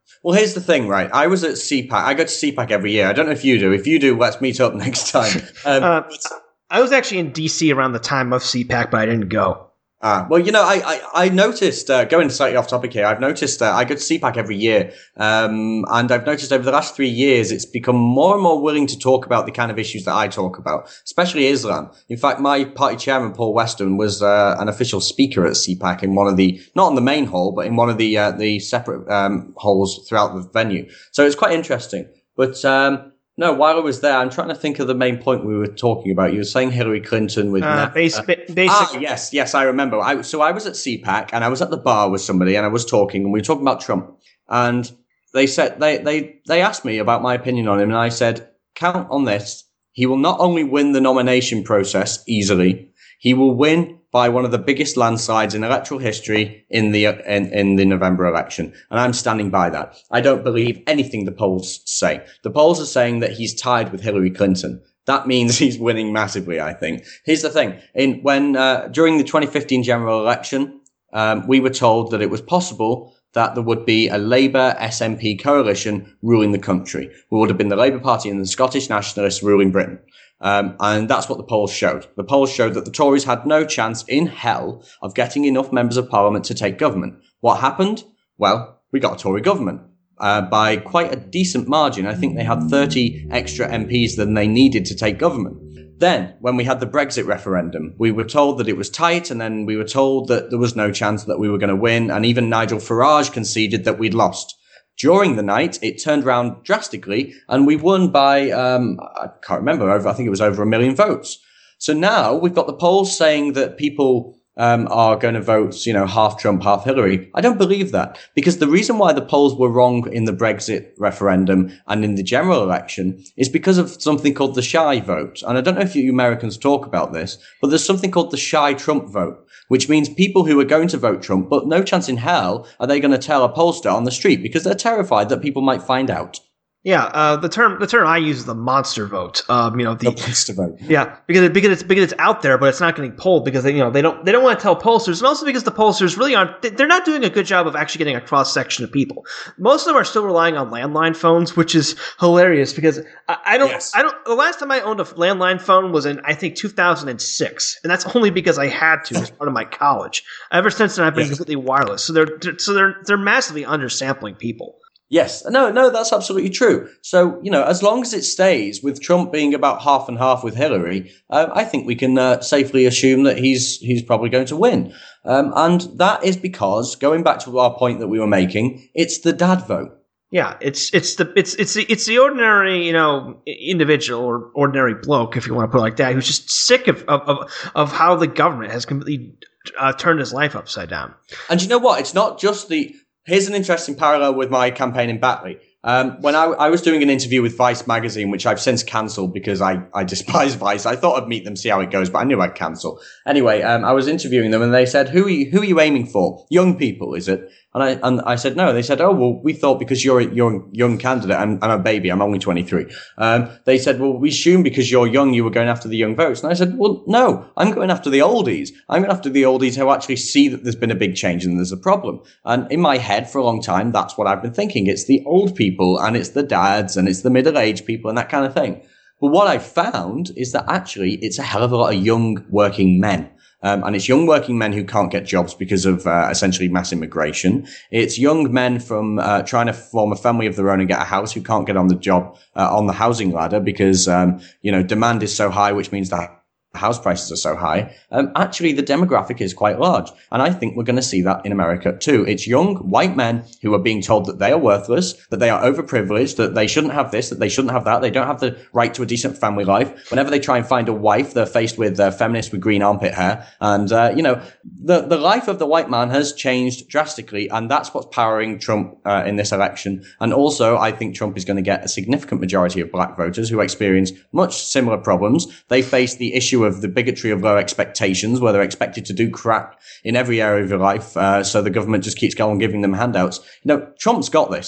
[SPEAKER 5] Well, here's the thing, right? I was at C PAC. I go to C PAC every year. I don't know if you do. If you do, let's meet up next time. Um,
[SPEAKER 4] uh, I was actually in D C around the time of C PAC, but I didn't go.
[SPEAKER 5] Ah, well, you know, I, I, I noticed, uh, going slightly off topic here, I've noticed, uh, I go to C PAC every year, um, and I've noticed over the last three years, it's become more and more willing to talk about the kind of issues that I talk about, especially Islam. In fact, my party chairman, Paul Weston, was, uh, an official speaker at C PAC in one of the, not in the main hall, but in one of the, uh, the separate, um, halls throughout the venue. So it's quite interesting. But, um, no, while I was there, I'm trying to think of the main point we were talking about. You were saying Hillary Clinton with...
[SPEAKER 4] Uh, base, ba- basic-
[SPEAKER 5] ah, yes, yes, I remember. I, so I was at C PAC, and I was at the bar with somebody, and I was talking, and we were talking about Trump. And they said they, they, they asked me about my opinion on him, and I said, count on this. He will not only win the nomination process easily, he will win by one of the biggest landslides in electoral history in the in, in the November election. And I'm standing by that. I don't believe anything the polls say. The polls are saying that he's tied with Hillary Clinton. That means he's winning massively, I think. Here's the thing. In when uh, during the twenty fifteen general election, um, we were told that it was possible that there would be a Labour S N P coalition ruling the country. We would have been the Labour Party and the Scottish Nationalists ruling Britain. Um, and that's what the polls showed. The polls showed that the Tories had no chance in hell of getting enough members of parliament to take government. What happened? Well, we got a Tory government. Uh, by quite a decent margin. I think they had thirty extra M Ps than they needed to take government. Then, when we had the Brexit referendum, we were told that it was tight, and then we were told that there was no chance that we were going to win, and even Nigel Farage conceded that we'd lost. During the night, it turned around drastically, and we won by, um, I can't remember, over, I think it was over a million votes. So now we've got the polls saying that people um, are going to vote, you know, half Trump, half Hillary. I don't believe that, because the reason why the polls were wrong in the Brexit referendum and in the general election is because of something called the shy vote. And I don't know if you Americans talk about this, but there's something called the shy Trump vote, which means people who are going to vote Trump, but no chance in hell are they going to tell a pollster on the street because they're terrified that people might find out.
[SPEAKER 4] Yeah, uh, the term the term I use is the monster vote. Um, you know, the,
[SPEAKER 5] the monster vote.
[SPEAKER 4] Yeah, because it, because it's because it's out there, but it's not getting polled because they you know they don't they don't want to tell pollsters, and also because the pollsters really aren't they're not doing a good job of actually getting a cross section of people. Most of them are still relying on landline phones, which is hilarious because I, I don't
[SPEAKER 5] yes.
[SPEAKER 4] I don't. The last time I owned a landline phone was in I think two thousand six, and that's only because I had to as part of my college. Ever since then, I've been yes. completely wireless. So they're so they're they're massively undersampling people.
[SPEAKER 5] Yes. No, no, that's absolutely true. So, you know, as long as it stays with Trump being about half and half with Hillary, uh, I think we can uh, safely assume that he's he's probably going to win. Um, and that is because, going back to our point that we were making, it's the dad vote.
[SPEAKER 4] Yeah, it's it's the it's it's the, it's the ordinary, you know, individual or ordinary bloke, if you want to put it like that, who's just sick of of of how the government has completely uh, turned his life upside down.
[SPEAKER 5] And you know what? It's not just the... Here's an interesting parallel with my campaign in Batley. Um, when I, I was doing an interview with Vice magazine, which I've since cancelled because I, I despise Vice. I thought I'd meet them, see how it goes, but I knew I'd cancel. Anyway, um, I was interviewing them and they said, who are you, who are you aiming for? Young people, is it? And I, and I said, no. They said, oh, well, we thought because you're a young, young candidate. I'm, I'm a baby. I'm only twenty-three. Um, they said, well, we assume because you're young, you were going after the young votes. And I said, well, no, I'm going after the oldies. I'm going after the oldies who actually see that there's been a big change and there's a problem. And in my head for a long time, that's what I've been thinking. It's the old people and it's the dads and it's the middle-aged people and that kind of thing. But what I've found is that actually it's a hell of a lot of young working men. Um, and it's young working men who can't get jobs because of uh, essentially mass immigration. It's young men from uh, trying to form a family of their own and get a house who can't get on the job uh, on the housing ladder because um, you know demand is so high, which means that house prices are so high. Um, actually, the demographic is quite large. And I think we're going to see that in America too. It's young white men who are being told that they are worthless, that they are overprivileged, that they shouldn't have this, that they shouldn't have that. They don't have the right to a decent family life. Whenever they try and find a wife, they're faced with uh, feminists with green armpit hair. And, uh, you know, the, the life of the white man has changed drastically. And that's what's powering Trump uh, in this election. And also, I think Trump is going to get a significant majority of black voters who experience much similar problems. They face the issue of the bigotry of low expectations, where they're expected to do crap in every area of your life, uh, so the government just keeps going giving them handouts. You know, Trump's got this.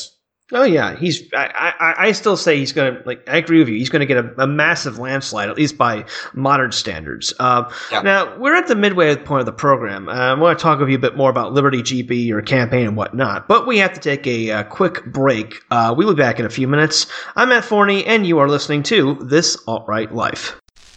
[SPEAKER 4] Oh yeah, he's. I, I, I still say he's going to. Like, I agree with you. He's going to get a, a massive landslide, at least by modern standards. Uh, yeah. Now we're at the midway point of the program. Uh, I want to talk with you a bit more about Liberty G B, your campaign, and whatnot. But we have to take a, a quick break. Uh, we'll be back in a few minutes. I'm Matt Forney, and you are listening to This Alt-Right Life.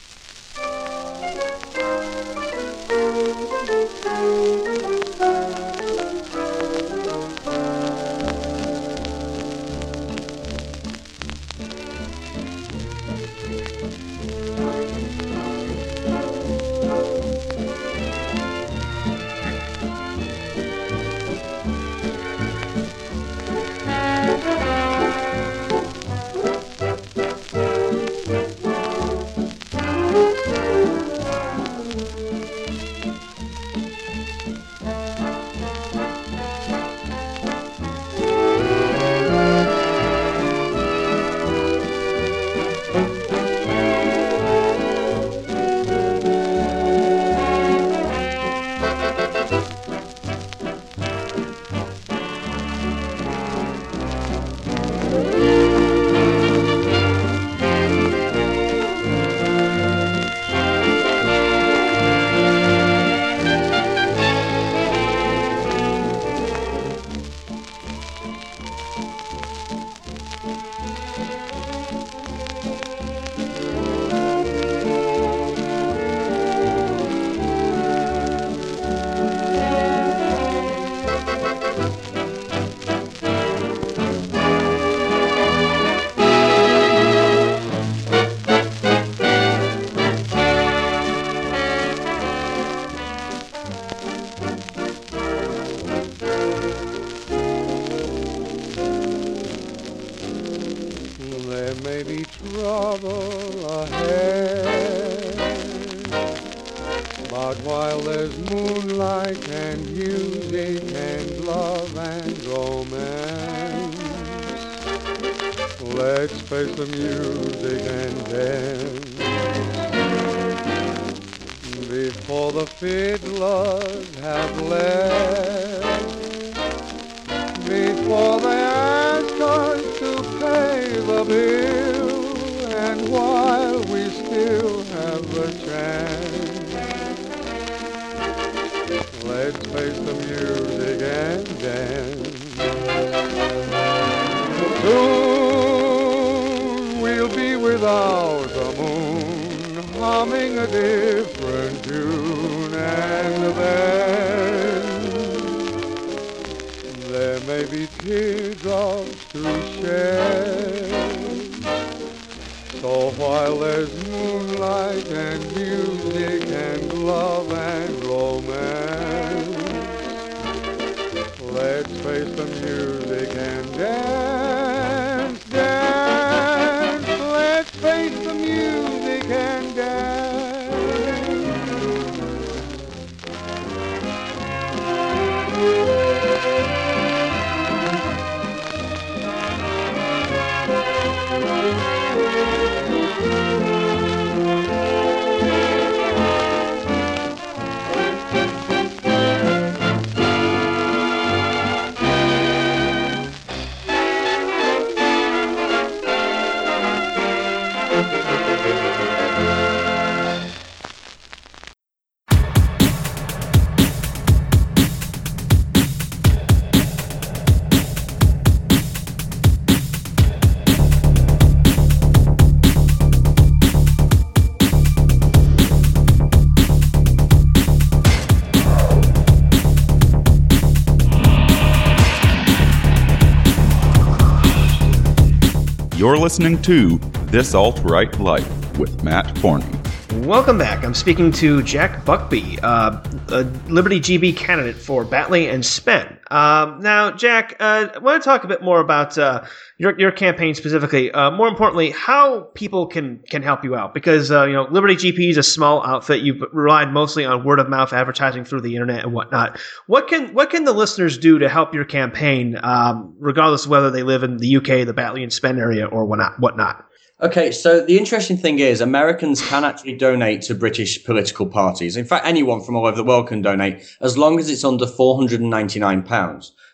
[SPEAKER 6] You're listening to This Alt-Right Life with Matt Forney.
[SPEAKER 4] Welcome back. I'm speaking to Jack Buckby, uh, a Liberty G B candidate for Batley and Spen. Um, now, Jack, uh, I want to talk a bit more about uh, your your campaign specifically. Uh, more importantly, how people can can help you out, because uh, you know Liberty G B is a small outfit. You've relied mostly on word of mouth advertising through the internet and whatnot. What can what can the listeners do to help your campaign, um, regardless of whether they live in the U K, the Batley and Spen area, or whatnot? Whatnot?
[SPEAKER 5] Okay, so the interesting thing is Americans can actually donate to British political parties. In fact, anyone from all over the world can donate as long as it's under four hundred ninety-nine pounds.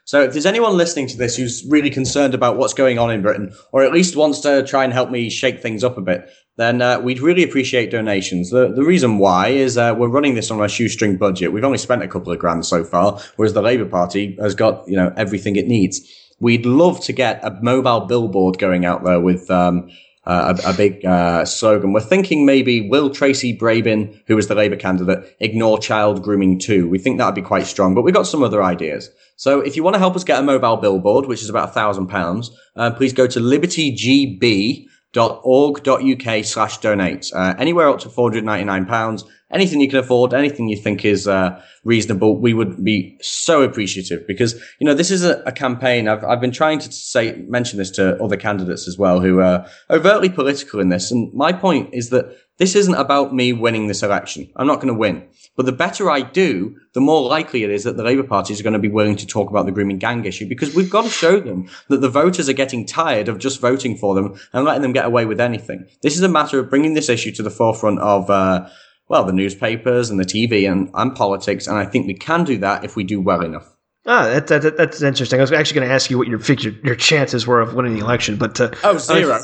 [SPEAKER 5] So if there's anyone listening to this who's really concerned about what's going on in Britain, or at least wants to try and help me shake things up a bit, then uh, we'd really appreciate donations. The, the reason why is uh, we're running this on a shoestring budget. We've only spent a couple of grand so far, whereas the Labour Party has got, you know, everything it needs. We'd love to get a mobile billboard going out there with um, uh, a, a big uh, slogan. We're thinking maybe, will Tracy Brabin, who is the Labour candidate, ignore child grooming too? We think that would be quite strong, but we've got some other ideas. So if you want to help us get a mobile billboard, which is about a thousand pounds, uh, please go to libertygb dot org dot uk slash donate. Uh, anywhere up to four hundred ninety-nine pounds. Anything you can afford, anything you think is uh, reasonable, we would be so appreciative, because, you know, this is a, a campaign. I've, I've been trying to say, mention this to other candidates as well who are overtly political in this. And my point is that this isn't about me winning this election. I'm not going to win. But the better I do, the more likely it is that the Labour Party is going to be willing to talk about the grooming gang issue, because we've got to show them that the voters are getting tired of just voting for them and letting them get away with anything. This is a matter of bringing this issue to the forefront of, uh, well, the newspapers and the T V and, and politics. And I think we can do that if we do well enough.
[SPEAKER 4] Ah, that, that, that's interesting. I was actually going to ask you what your figure, your chances were of winning the election, but uh,
[SPEAKER 5] oh, zero.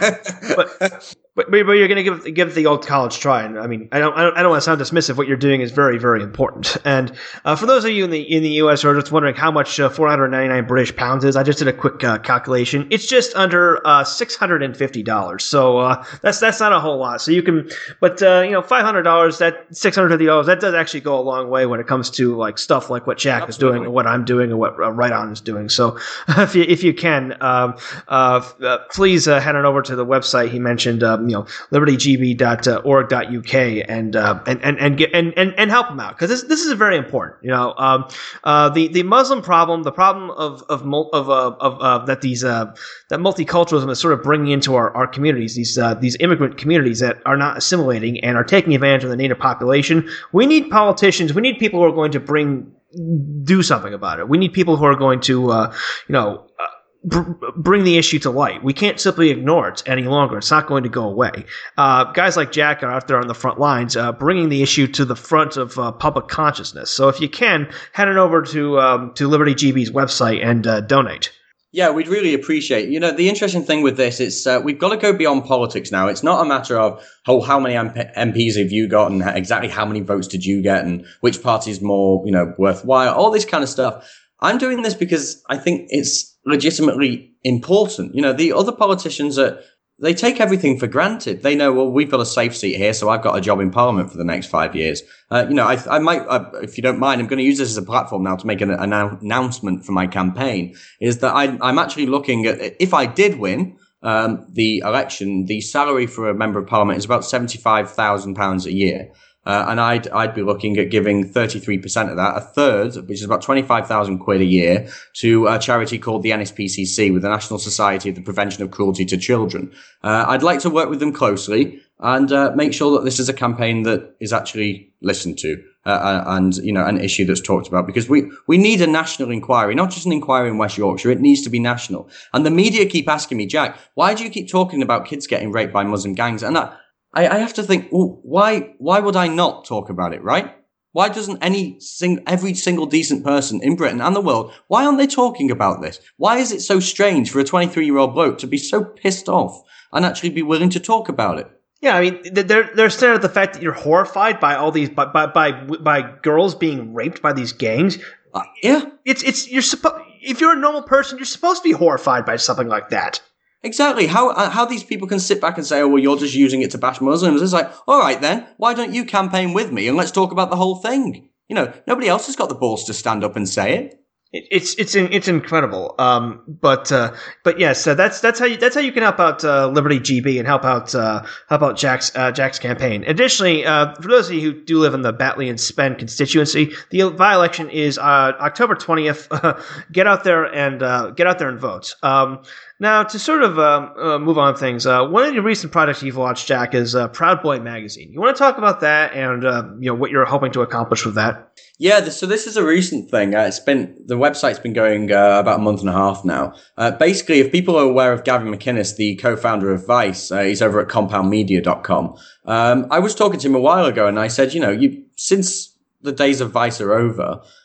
[SPEAKER 4] but, but but you're going to give give the old college try. And I mean, I don't I don't, I don't want to sound dismissive. What you're doing is very very important. And uh, for those of you in the in the U S who are just wondering how much uh, four hundred ninety-nine British pounds is, I just did a quick uh, calculation. It's just under uh, six hundred fifty dollars. So uh, that's that's not a whole lot. So you can, but uh, you know, five hundred dollars, that six hundred fifty dollars, that does actually go a long way when it comes to like stuff like what Jack Absolutely. is doing and what I'm doing and what uh, Right On is doing. So if you if you can, um, uh, uh, please uh, head on over to the website he mentioned. Um, you know, liberty g b dot org dot u k and uh, and and and get and, and and help them out, because this this is very important. You know, um, uh, the the Muslim problem, the problem of of of uh, of uh, that these uh, that multiculturalism is sort of bringing into our, our communities, these uh, these immigrant communities that are not assimilating and are taking advantage of the native population. We need politicians. We need people who are going to bring do something about it. We need people who are going to, uh, you know. Uh, Br- bring the issue to light. We can't simply ignore it any longer. It's not going to go away. Uh, guys like Jack are out there on the front lines, uh, bringing the issue to the front of uh, public consciousness. So if you can, head on over to um, to Liberty G B's website and uh, donate.
[SPEAKER 5] Yeah, we'd really appreciate. You know, the interesting thing with this is uh, we've got to go beyond politics now. It's not a matter of oh, how many M Ps have you got and exactly how many votes did you get and which party is more, you know, worthwhile. All this kind of stuff. I'm doing this because I think it's legitimately important. You know, the other politicians are, they take everything for granted. They know, well, we've got a safe seat here, so I've got a job in Parliament for the next five years. Uh, you know, I, I might, uh, if you don't mind, I'm going to use this as a platform now to make an, an announcement for my campaign, is that I, I'm actually looking at, if I did win um, the election, the salary for a member of Parliament is about seventy-five thousand pounds a year. Uh, and I'd, I'd be looking at giving thirty-three percent of that, a third, which is about twenty-five thousand quid a year, to a charity called the N S P C C, with the National Society of the Prevention of Cruelty to Children. Uh, I'd like to work with them closely and, uh, make sure that this is a campaign that is actually listened to, uh, and, you know, an issue that's talked about, because we, we need a national inquiry, not just an inquiry in West Yorkshire. It needs to be national. And the media keep asking me, Jack, why do you keep talking about kids getting raped by Muslim gangs? And I, I, I have to think, well, why, why would I not talk about it, right? Why doesn't any sing, every single decent person in Britain and the world, why aren't they talking about this? Why is it so strange for a twenty-three year old bloke to be so pissed off and actually be willing to talk about it?
[SPEAKER 4] Yeah, I mean, they're they're staring at the fact that you're horrified by all these by by by, by girls being raped by these gangs.
[SPEAKER 5] Uh, yeah,
[SPEAKER 4] it's it's you're supposed if you're a normal person, you're supposed to be horrified by something like that.
[SPEAKER 5] Exactly. How uh, how these people can sit back and say, oh, well, you're just using it to bash Muslims. It's like, all right, then, why don't you campaign with me and let's talk about the whole thing? You know, nobody else has got the balls to stand up and say it.
[SPEAKER 4] It's it's it's incredible, um, but uh, but yes, uh, that's that's how you that's how you can help out uh, Liberty G B and help out uh, help out Jack's uh, Jack's campaign. Additionally, uh, for those of you who do live in the Batley and Spen constituency, the by-election is uh, October twentieth. Get out there and uh, get out there and vote. Um, Now, to sort of uh, uh, move on things, uh, one of your recent projects you've launched, Jack, is uh, Proud Boy Magazine. You want to talk about that and uh, you know what you're hoping to accomplish with that?
[SPEAKER 5] Yeah, this, so this is a recent thing. Uh, it's been the website's been going uh, about a month and a half now. Uh, basically, if people are aware of Gavin McInnes, the co-founder of Vice, uh, he's over at compound media dot com. Um, I was talking to him a while ago, and I said, you know, you since the days of Vice are over.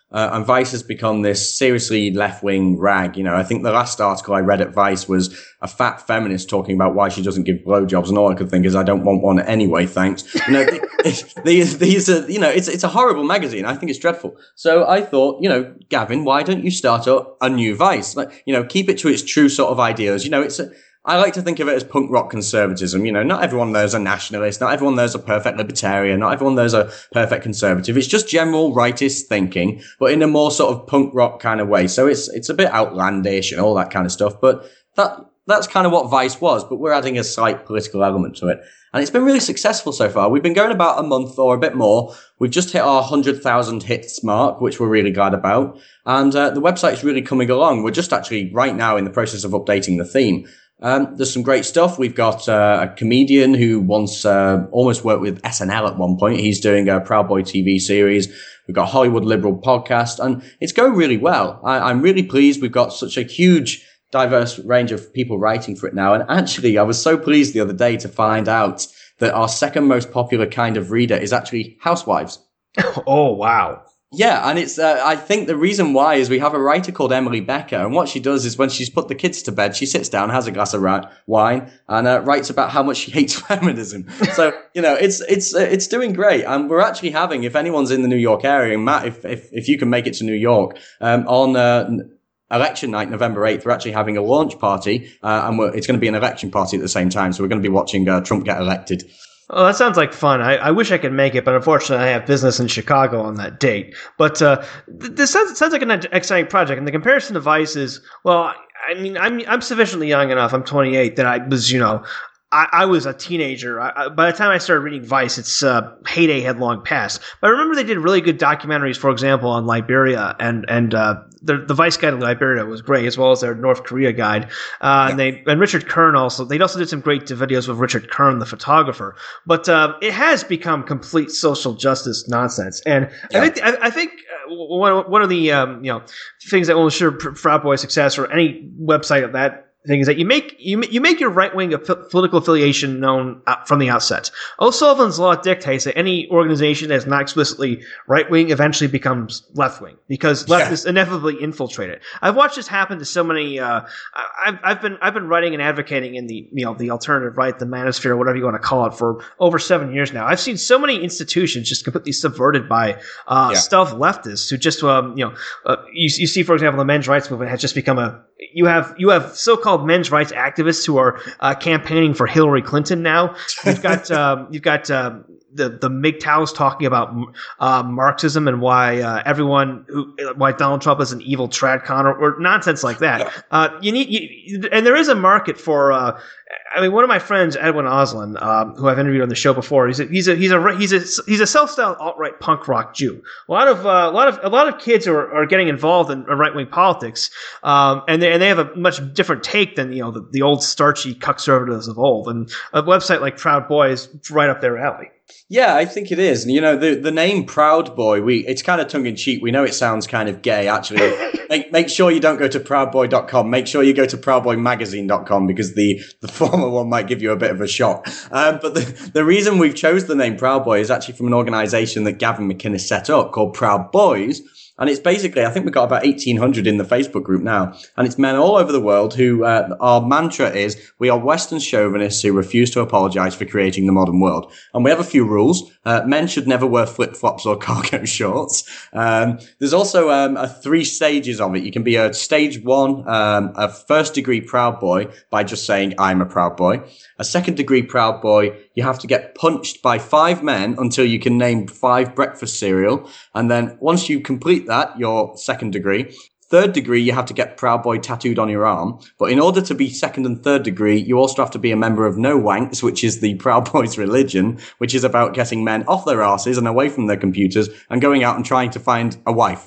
[SPEAKER 5] Uh, and Vice has become this seriously left-wing rag. You know, I think the last article I read at Vice was a fat feminist talking about why she doesn't give blowjobs, and all I could think is, I don't want one anyway, thanks. You know, these, these are, you know, it's it's a horrible magazine. I think it's dreadful. So I thought, you know, Gavin, why don't you start up a new Vice? Like, you know, keep it to its true sort of ideals. You know, it's a, I like to think of it as punk rock conservatism. You know, not everyone there's a nationalist, not everyone there's a perfect libertarian, not everyone there's a perfect conservative. It's just general rightist thinking, but in a more sort of punk rock kind of way. So it's it's a bit outlandish and all that kind of stuff. But that that's kind of what Vice was, but we're adding a slight political element to it. And it's been really successful so far. We've been going about a month or a bit more. We've just hit our one hundred thousand hits mark, which we're really glad about. And uh, the website's really coming along. We're just actually right now in the process of updating the theme. Um, there's some great stuff. We've got uh, a comedian who once uh, almost worked with S N L at one point. He's doing a Proud Boy T V series. We've got a Hollywood Liberal podcast, and it's going really well. I, I'm really pleased. We've got such a huge, diverse range of people writing for it now. And actually, I was so pleased the other day to find out that our second most popular kind of reader is actually housewives.
[SPEAKER 4] Oh, wow.
[SPEAKER 5] Yeah, and it's, uh, I think the reason why is we have a writer called Emily Becker, and what she does is when she's put the kids to bed, she sits down, has a glass of ri- wine, and uh, writes about how much she hates feminism. So, you know, it's, it's, uh, it's doing great. And we're actually having, if anyone's in the New York area, and Matt, if, if, if you can make it to New York, um, on, uh, election night, November eighth, we're actually having a launch party, uh, and we're, it's going to be an election party at the same time. So we're going to be watching, uh, Trump get elected.
[SPEAKER 4] Oh, that sounds like fun. I, I wish I could make it, but unfortunately I have business in Chicago on that date. But uh, th- this sounds, sounds like an exciting project. And the comparison to Vice is, well, I mean, I'm I'm sufficiently young enough, I'm twenty-eight, that I was, you know, I, I was a teenager. I, I, by the time I started reading Vice, its uh, heyday had long passed. But I remember they did really good documentaries, for example, on Liberia, and and uh, the the Vice guide of Liberia was great, as well as their North Korea guide. Uh, yeah. And they and Richard Kern also. They also did some great videos with Richard Kern, the photographer. But uh, it has become complete social justice nonsense, and yeah. I think I, I think uh, one one of the um, you know things that will ensure Proud Boy success, or any website of that thing, is that you make you you make your right wing political affiliation known from the outset. O'Sullivan's Law dictates that any organization that is not explicitly right wing eventually becomes left wing, because leftists yeah. inevitably infiltrate it. I've watched this happen to so many. Uh, I've I've been I've been writing and advocating in the you know the alternative right, the manosphere, whatever you want to call it, for over seven years now. I've seen so many institutions just completely subverted by uh, yeah. stealth leftists who just um, you know uh, you you see, for example, the men's rights movement has just become a you have you have so-called men's rights activists who are uh, campaigning for Hillary Clinton now. You've got um, you've got um, the the M G T O Ws talking about uh, Marxism and why uh, everyone who why Donald Trump is an evil tradcon, or, or nonsense like that. Uh, you need you, and there is a market for. Uh, I mean, one of my friends, Edwin Oslin, um, who I've interviewed on the show before, he's a he's a he's a he's a he's a self-styled alt-right punk rock Jew. A lot of uh, a lot of a lot of kids are, are getting involved in right-wing politics, um, and they and they have a much different take than you know the, the old starchy conservatives of old. And a website like Proud Boy is right up their alley.
[SPEAKER 5] Yeah, I think it is. And, you know, the, the name Proud Boy, we it's kind of tongue-in-cheek. We know it sounds kind of gay, actually. make, make sure you don't go to proud boy dot com. Make sure you go to proud boy magazine dot com, because the, the former one might give you a bit of a shock. Um, but the, the reason we've chose the name Proud Boy is actually from an organization that Gavin McInnes set up called Proud Boys. And it's basically, I think we've got about eighteen hundred in the Facebook group now. And it's men all over the world who, uh, our mantra is, we are Western chauvinists who refuse to apologize for creating the modern world. And we have a few rules. Uh, men should never wear flip-flops or cargo shorts. Um, there's also, um, a three stages of it. You can be a stage one, um, a first degree Proud Boy by just saying, I'm a Proud Boy. A second degree Proud Boy, you have to get punched by five men until you can name five breakfast cereal. And then once you complete that, you're second degree. Third degree, you have to get Proud Boy tattooed on your arm. But in order to be second and third degree, you also have to be a member of No Wanks, which is the Proud Boys religion, which is about getting men off their asses and away from their computers and going out and trying to find a wife.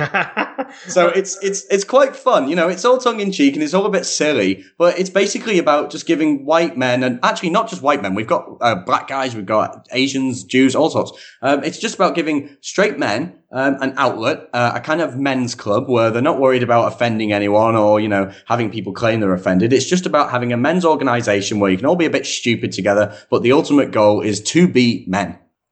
[SPEAKER 5] So it's it's it's quite fun, you know. It's all tongue in cheek and it's all a bit silly, but it's basically about just giving white men, and actually not just white men. We've got uh, black guys, we've got Asians, Jews, all sorts. Um, it's just about giving straight men um, an outlet, uh, a kind of men's club where they're not worried about offending anyone or you know having people claim they're offended. It's just about having a men's organization where you can all be a bit stupid together, but the ultimate goal is to be men.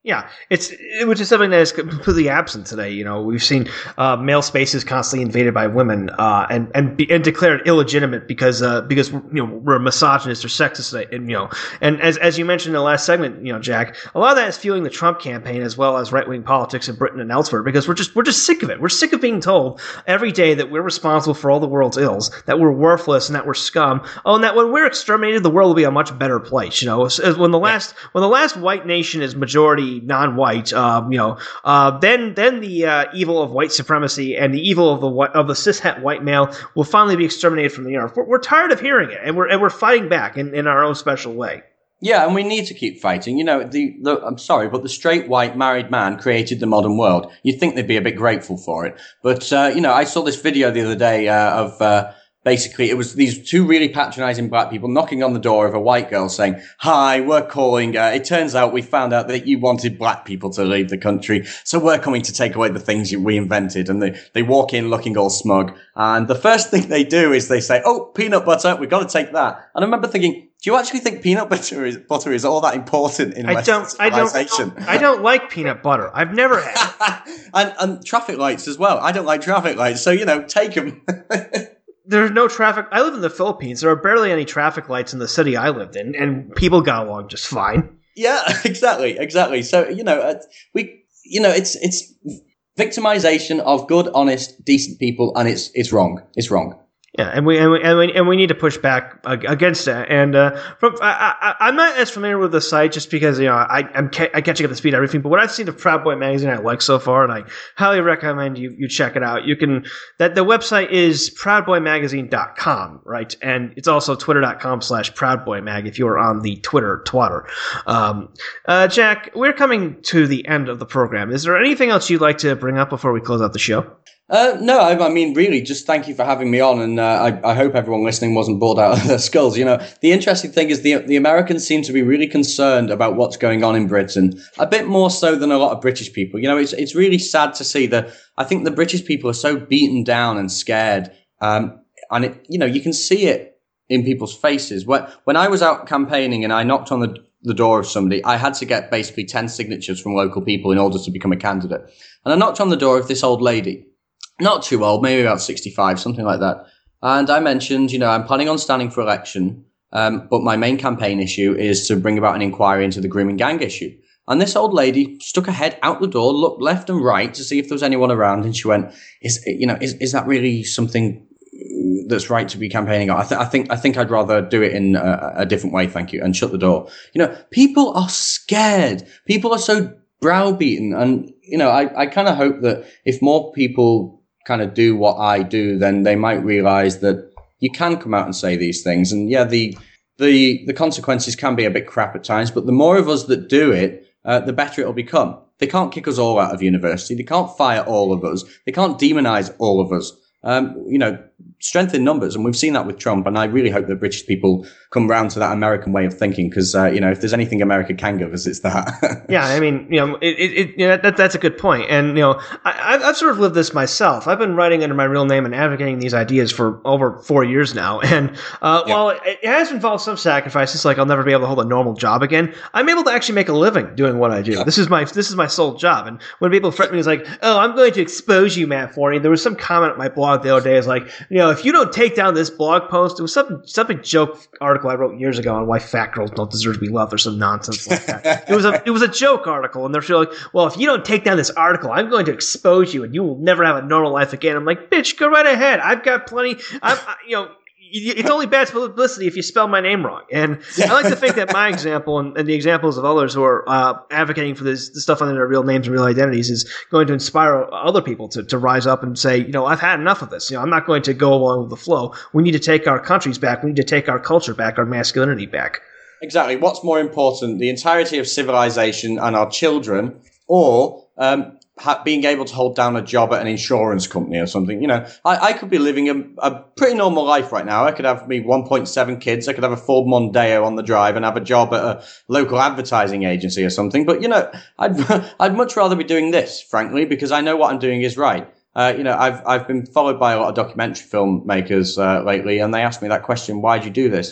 [SPEAKER 4] Yeah, it's it, which is something that is completely absent today. You know, we've seen uh, male spaces constantly invaded by women uh, and and be, and declared illegitimate because uh, because you know we're misogynist or sexist, and you know, and as as you mentioned in the last segment, you know, Jack, a lot of that is fueling the Trump campaign as well as right wing politics in Britain and elsewhere because we're just we're just sick of it. We're sick of being told every day that we're responsible for all the world's ills, that we're worthless, and that we're scum. Oh, and that when we're exterminated, the world will be a much better place. You know, when the last when the last white nation is majority non-white, um, you know, uh, then then the uh, evil of white supremacy and the evil of the of the cishet white male will finally be exterminated from the earth. We're, we're tired of hearing it, and we're and we're fighting back in, in our own special way.
[SPEAKER 5] Yeah, and we need to keep fighting. You know, the, the I'm sorry, but the straight white married man created the modern world. You'd think they'd be a bit grateful for it, but uh, you know, I saw this video the other day uh, of. Uh, Basically, it was these two really patronizing black people knocking on the door of a white girl saying, hi, we're calling. Uh, it turns out we found out that you wanted black people to leave the country. So we're coming to take away the things you, we invented. And they, they walk in looking all smug. And the first thing they do is they say, oh, peanut butter. We've got to take that. And I remember thinking, do you actually think peanut butter is, butter is all that important in
[SPEAKER 4] I
[SPEAKER 5] Western
[SPEAKER 4] don't, civilization? I don't, I don't like peanut butter. I've never had it.
[SPEAKER 5] and, and traffic lights as well. I don't like traffic lights. So, you know, take them.
[SPEAKER 4] There's no traffic. I live in the Philippines. There are barely any traffic lights in the city I lived in, and people got along just fine.
[SPEAKER 5] Yeah, exactly, exactly. So, you know, uh, we, you know, it's it's victimization of good, honest, decent people, and it's it's wrong. It's wrong.
[SPEAKER 4] Yeah, and we and we and we, and we need to push back against that. And uh, from I, I, I'm not as familiar with the site just because you know I, I'm ca- I catching up to speed on everything. But what I've seen of Proud Boy magazine, I like so far, and I highly recommend you you check it out. You can that the website is proud boy magazine dot com, right? And it's also twitter dot com slash proudboymag if you're on the Twitter twatter. Um, uh, Jack, we're coming to the end of the program. Is there anything else you'd like to bring up before we close out the show?
[SPEAKER 5] Uh, no, I, I mean, really, just thank you for having me on, and uh, I, I hope everyone listening wasn't bored out of their skulls. You know, the interesting thing is the the Americans seem to be really concerned about what's going on in Britain, a bit more so than a lot of British people. You know, it's it's really sad to see that. I think the British people are so beaten down and scared, um, and it, you know, you can see it in people's faces. When when I was out campaigning and I knocked on the the door of somebody, I had to get basically ten signatures from local people in order to become a candidate, and I knocked on the door of this old lady. Not too old, maybe about sixty-five, something like that. And I mentioned, you know, I'm planning on standing for election, um, but my main campaign issue is to bring about an inquiry into the grooming gang issue. And this old lady stuck her head out the door, looked left and right to see if there was anyone around, and she went, "Is you know, is is that really something that's right to be campaigning on? I, th- I think I think I'd rather do it in a, a different way, thank you," and shut the door. You know, people are scared. People are so browbeaten, and you know, I I kind of hope that if more people kind of do what I do, then they might realize that you can come out and say these things. And yeah, the the the consequences can be a bit crap at times, but the more of us that do it, uh, the better it'll become. They can't kick us all out of university. They can't fire all of us. They can't demonize all of us. Um, you know, strength in numbers. And we've seen that with Trump. And I really hope that British people come round to that American way of thinking. Because, uh, you know, if there's anything America can give us, it's that.
[SPEAKER 4] Yeah, I mean, you know, it, it, it, you know that, that's a good point. And, you know, I, I've sort of lived this myself. I've been writing under my real name and advocating these ideas for over four years now. And uh, yeah. while it, it has involved some sacrifices, like I'll never be able to hold a normal job again, I'm able to actually make a living doing what I do. Yeah. This is my this is my sole job. And when people threaten me, it's like, oh, I'm going to expose you, Matt Forney. There was some comment on my blog the other day is like, you know, if you don't take down this blog post, it was some something joke article I wrote years ago on why fat girls don't deserve to be loved or some nonsense like that. It was a it was a joke article, and they're sort of like, well, if you don't take down this article, I'm going to expose you, and you will never have a normal life again. I'm like, bitch, go right ahead. I've got plenty. I'm, I, you know. It's only bad publicity if you spell my name wrong. And I like to think that my example and, and the examples of others who are uh, advocating for this, this stuff under their real names and real identities is going to inspire other people to, to rise up and say, you know, I've had enough of this. You know, I'm not going to go along with the flow. We need to take our countries back. We need to take our culture back, our masculinity back. Exactly.
[SPEAKER 5] What's more important, the entirety of civilization and our children, or um, ha- being able to hold down a job at an insurance company or something? You know, I, I could be living a, a pretty normal life right now. I could have me one point seven kids. I could have a Ford Mondeo on the drive and have a job at a local advertising agency or something. But, you know, I'd, I'd much rather be doing this, frankly, because I know what I'm doing is right. Uh, you know, I've, I've been followed by a lot of documentary filmmakers, uh, lately, and they asked me that question, why'd you do this?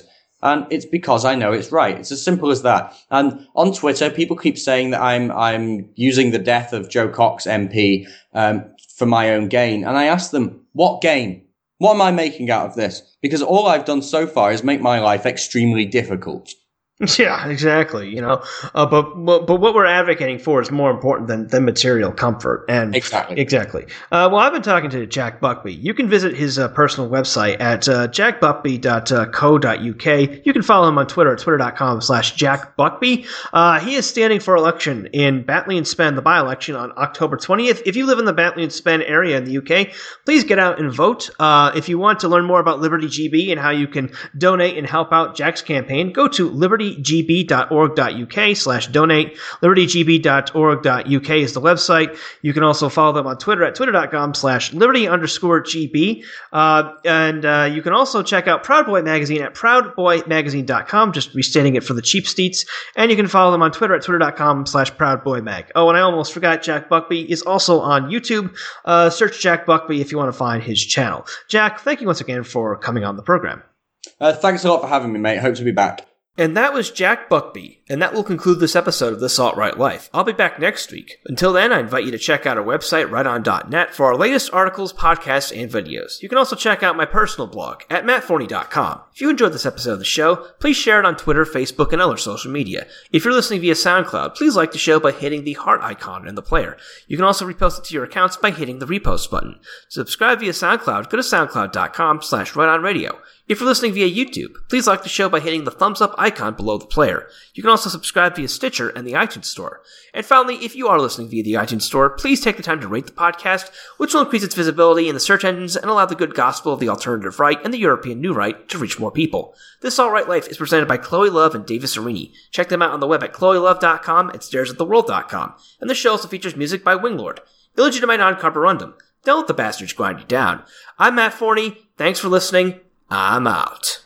[SPEAKER 5] And it's because I know it's right. It's as simple as that. And on Twitter, people keep saying that I'm I'm using the death of Joe Cox M P um, for my own gain. And I ask them, what gain? What am I making out of this? Because all I've done so far is make my life extremely difficult.
[SPEAKER 4] Yeah, exactly. You know, uh, but, but but what we're advocating for is more important than, than material comfort. And
[SPEAKER 5] exactly,
[SPEAKER 4] exactly. Uh, well, I've been talking to Jack Buckby. You can visit his uh, personal website at uh, jack buckby dot co dot uk. You can follow him on Twitter at twitter dot com slash jack buckby. Uh, he is standing for election in Batley and Spen, the by-election on October twentieth. If you live in the Batley and Spen area in the U K, please get out and vote. Uh, if you want to learn more about Liberty G B and how you can donate and help out Jack's campaign, go to liberty g b dot org dot u k slash donate. liberty g b dot org dot u k is the website. You can also follow them on Twitter at twitter dot com slash liberty underscore gb. Uh, and uh, you can also check out Proud Boy Magazine at proud boy magazine dot com, just restating it for the cheap steets. And you can follow them on Twitter at twitter dot com slash proudboymag. Oh, and I almost forgot, Jack Buckby is also on YouTube. Uh, search Jack Buckby if you want to find his channel. Jack, thank you once again for coming on the program.
[SPEAKER 5] Uh, thanks a lot for having me, mate. Hope to be back.
[SPEAKER 4] And that was Jack Buckby, and that will conclude this episode of This Alt-Right Life. I'll be back next week. Until then, I invite you to check out our website, right on dot net, for our latest articles, podcasts, and videos. You can also check out my personal blog at matt forney dot com. If you enjoyed this episode of the show, please share it on Twitter, Facebook, and other social media. If you're listening via SoundCloud, please like the show by hitting the heart icon in the player. You can also repost it to your accounts by hitting the repost button. To subscribe via SoundCloud, go to soundcloud dot com slash right on radio. If you're listening via YouTube, please like the show by hitting the thumbs up icon below the player. You can also subscribe via Stitcher and the iTunes Store. And finally, if you are listening via the iTunes Store, please take the time to rate the podcast, which will increase its visibility in the search engines and allow the good gospel of the alternative right and the European New Right to reach more people. This Alt-Right Life is presented by Chloe Love and Davis Arini. Check them out on the web at chloe love dot com and stares at the world dot com. And the show also features music by Winglord. Illegitimate non carborundum. Don't let the bastards grind you down. I'm Matt Forney. Thanks for listening. I'm out.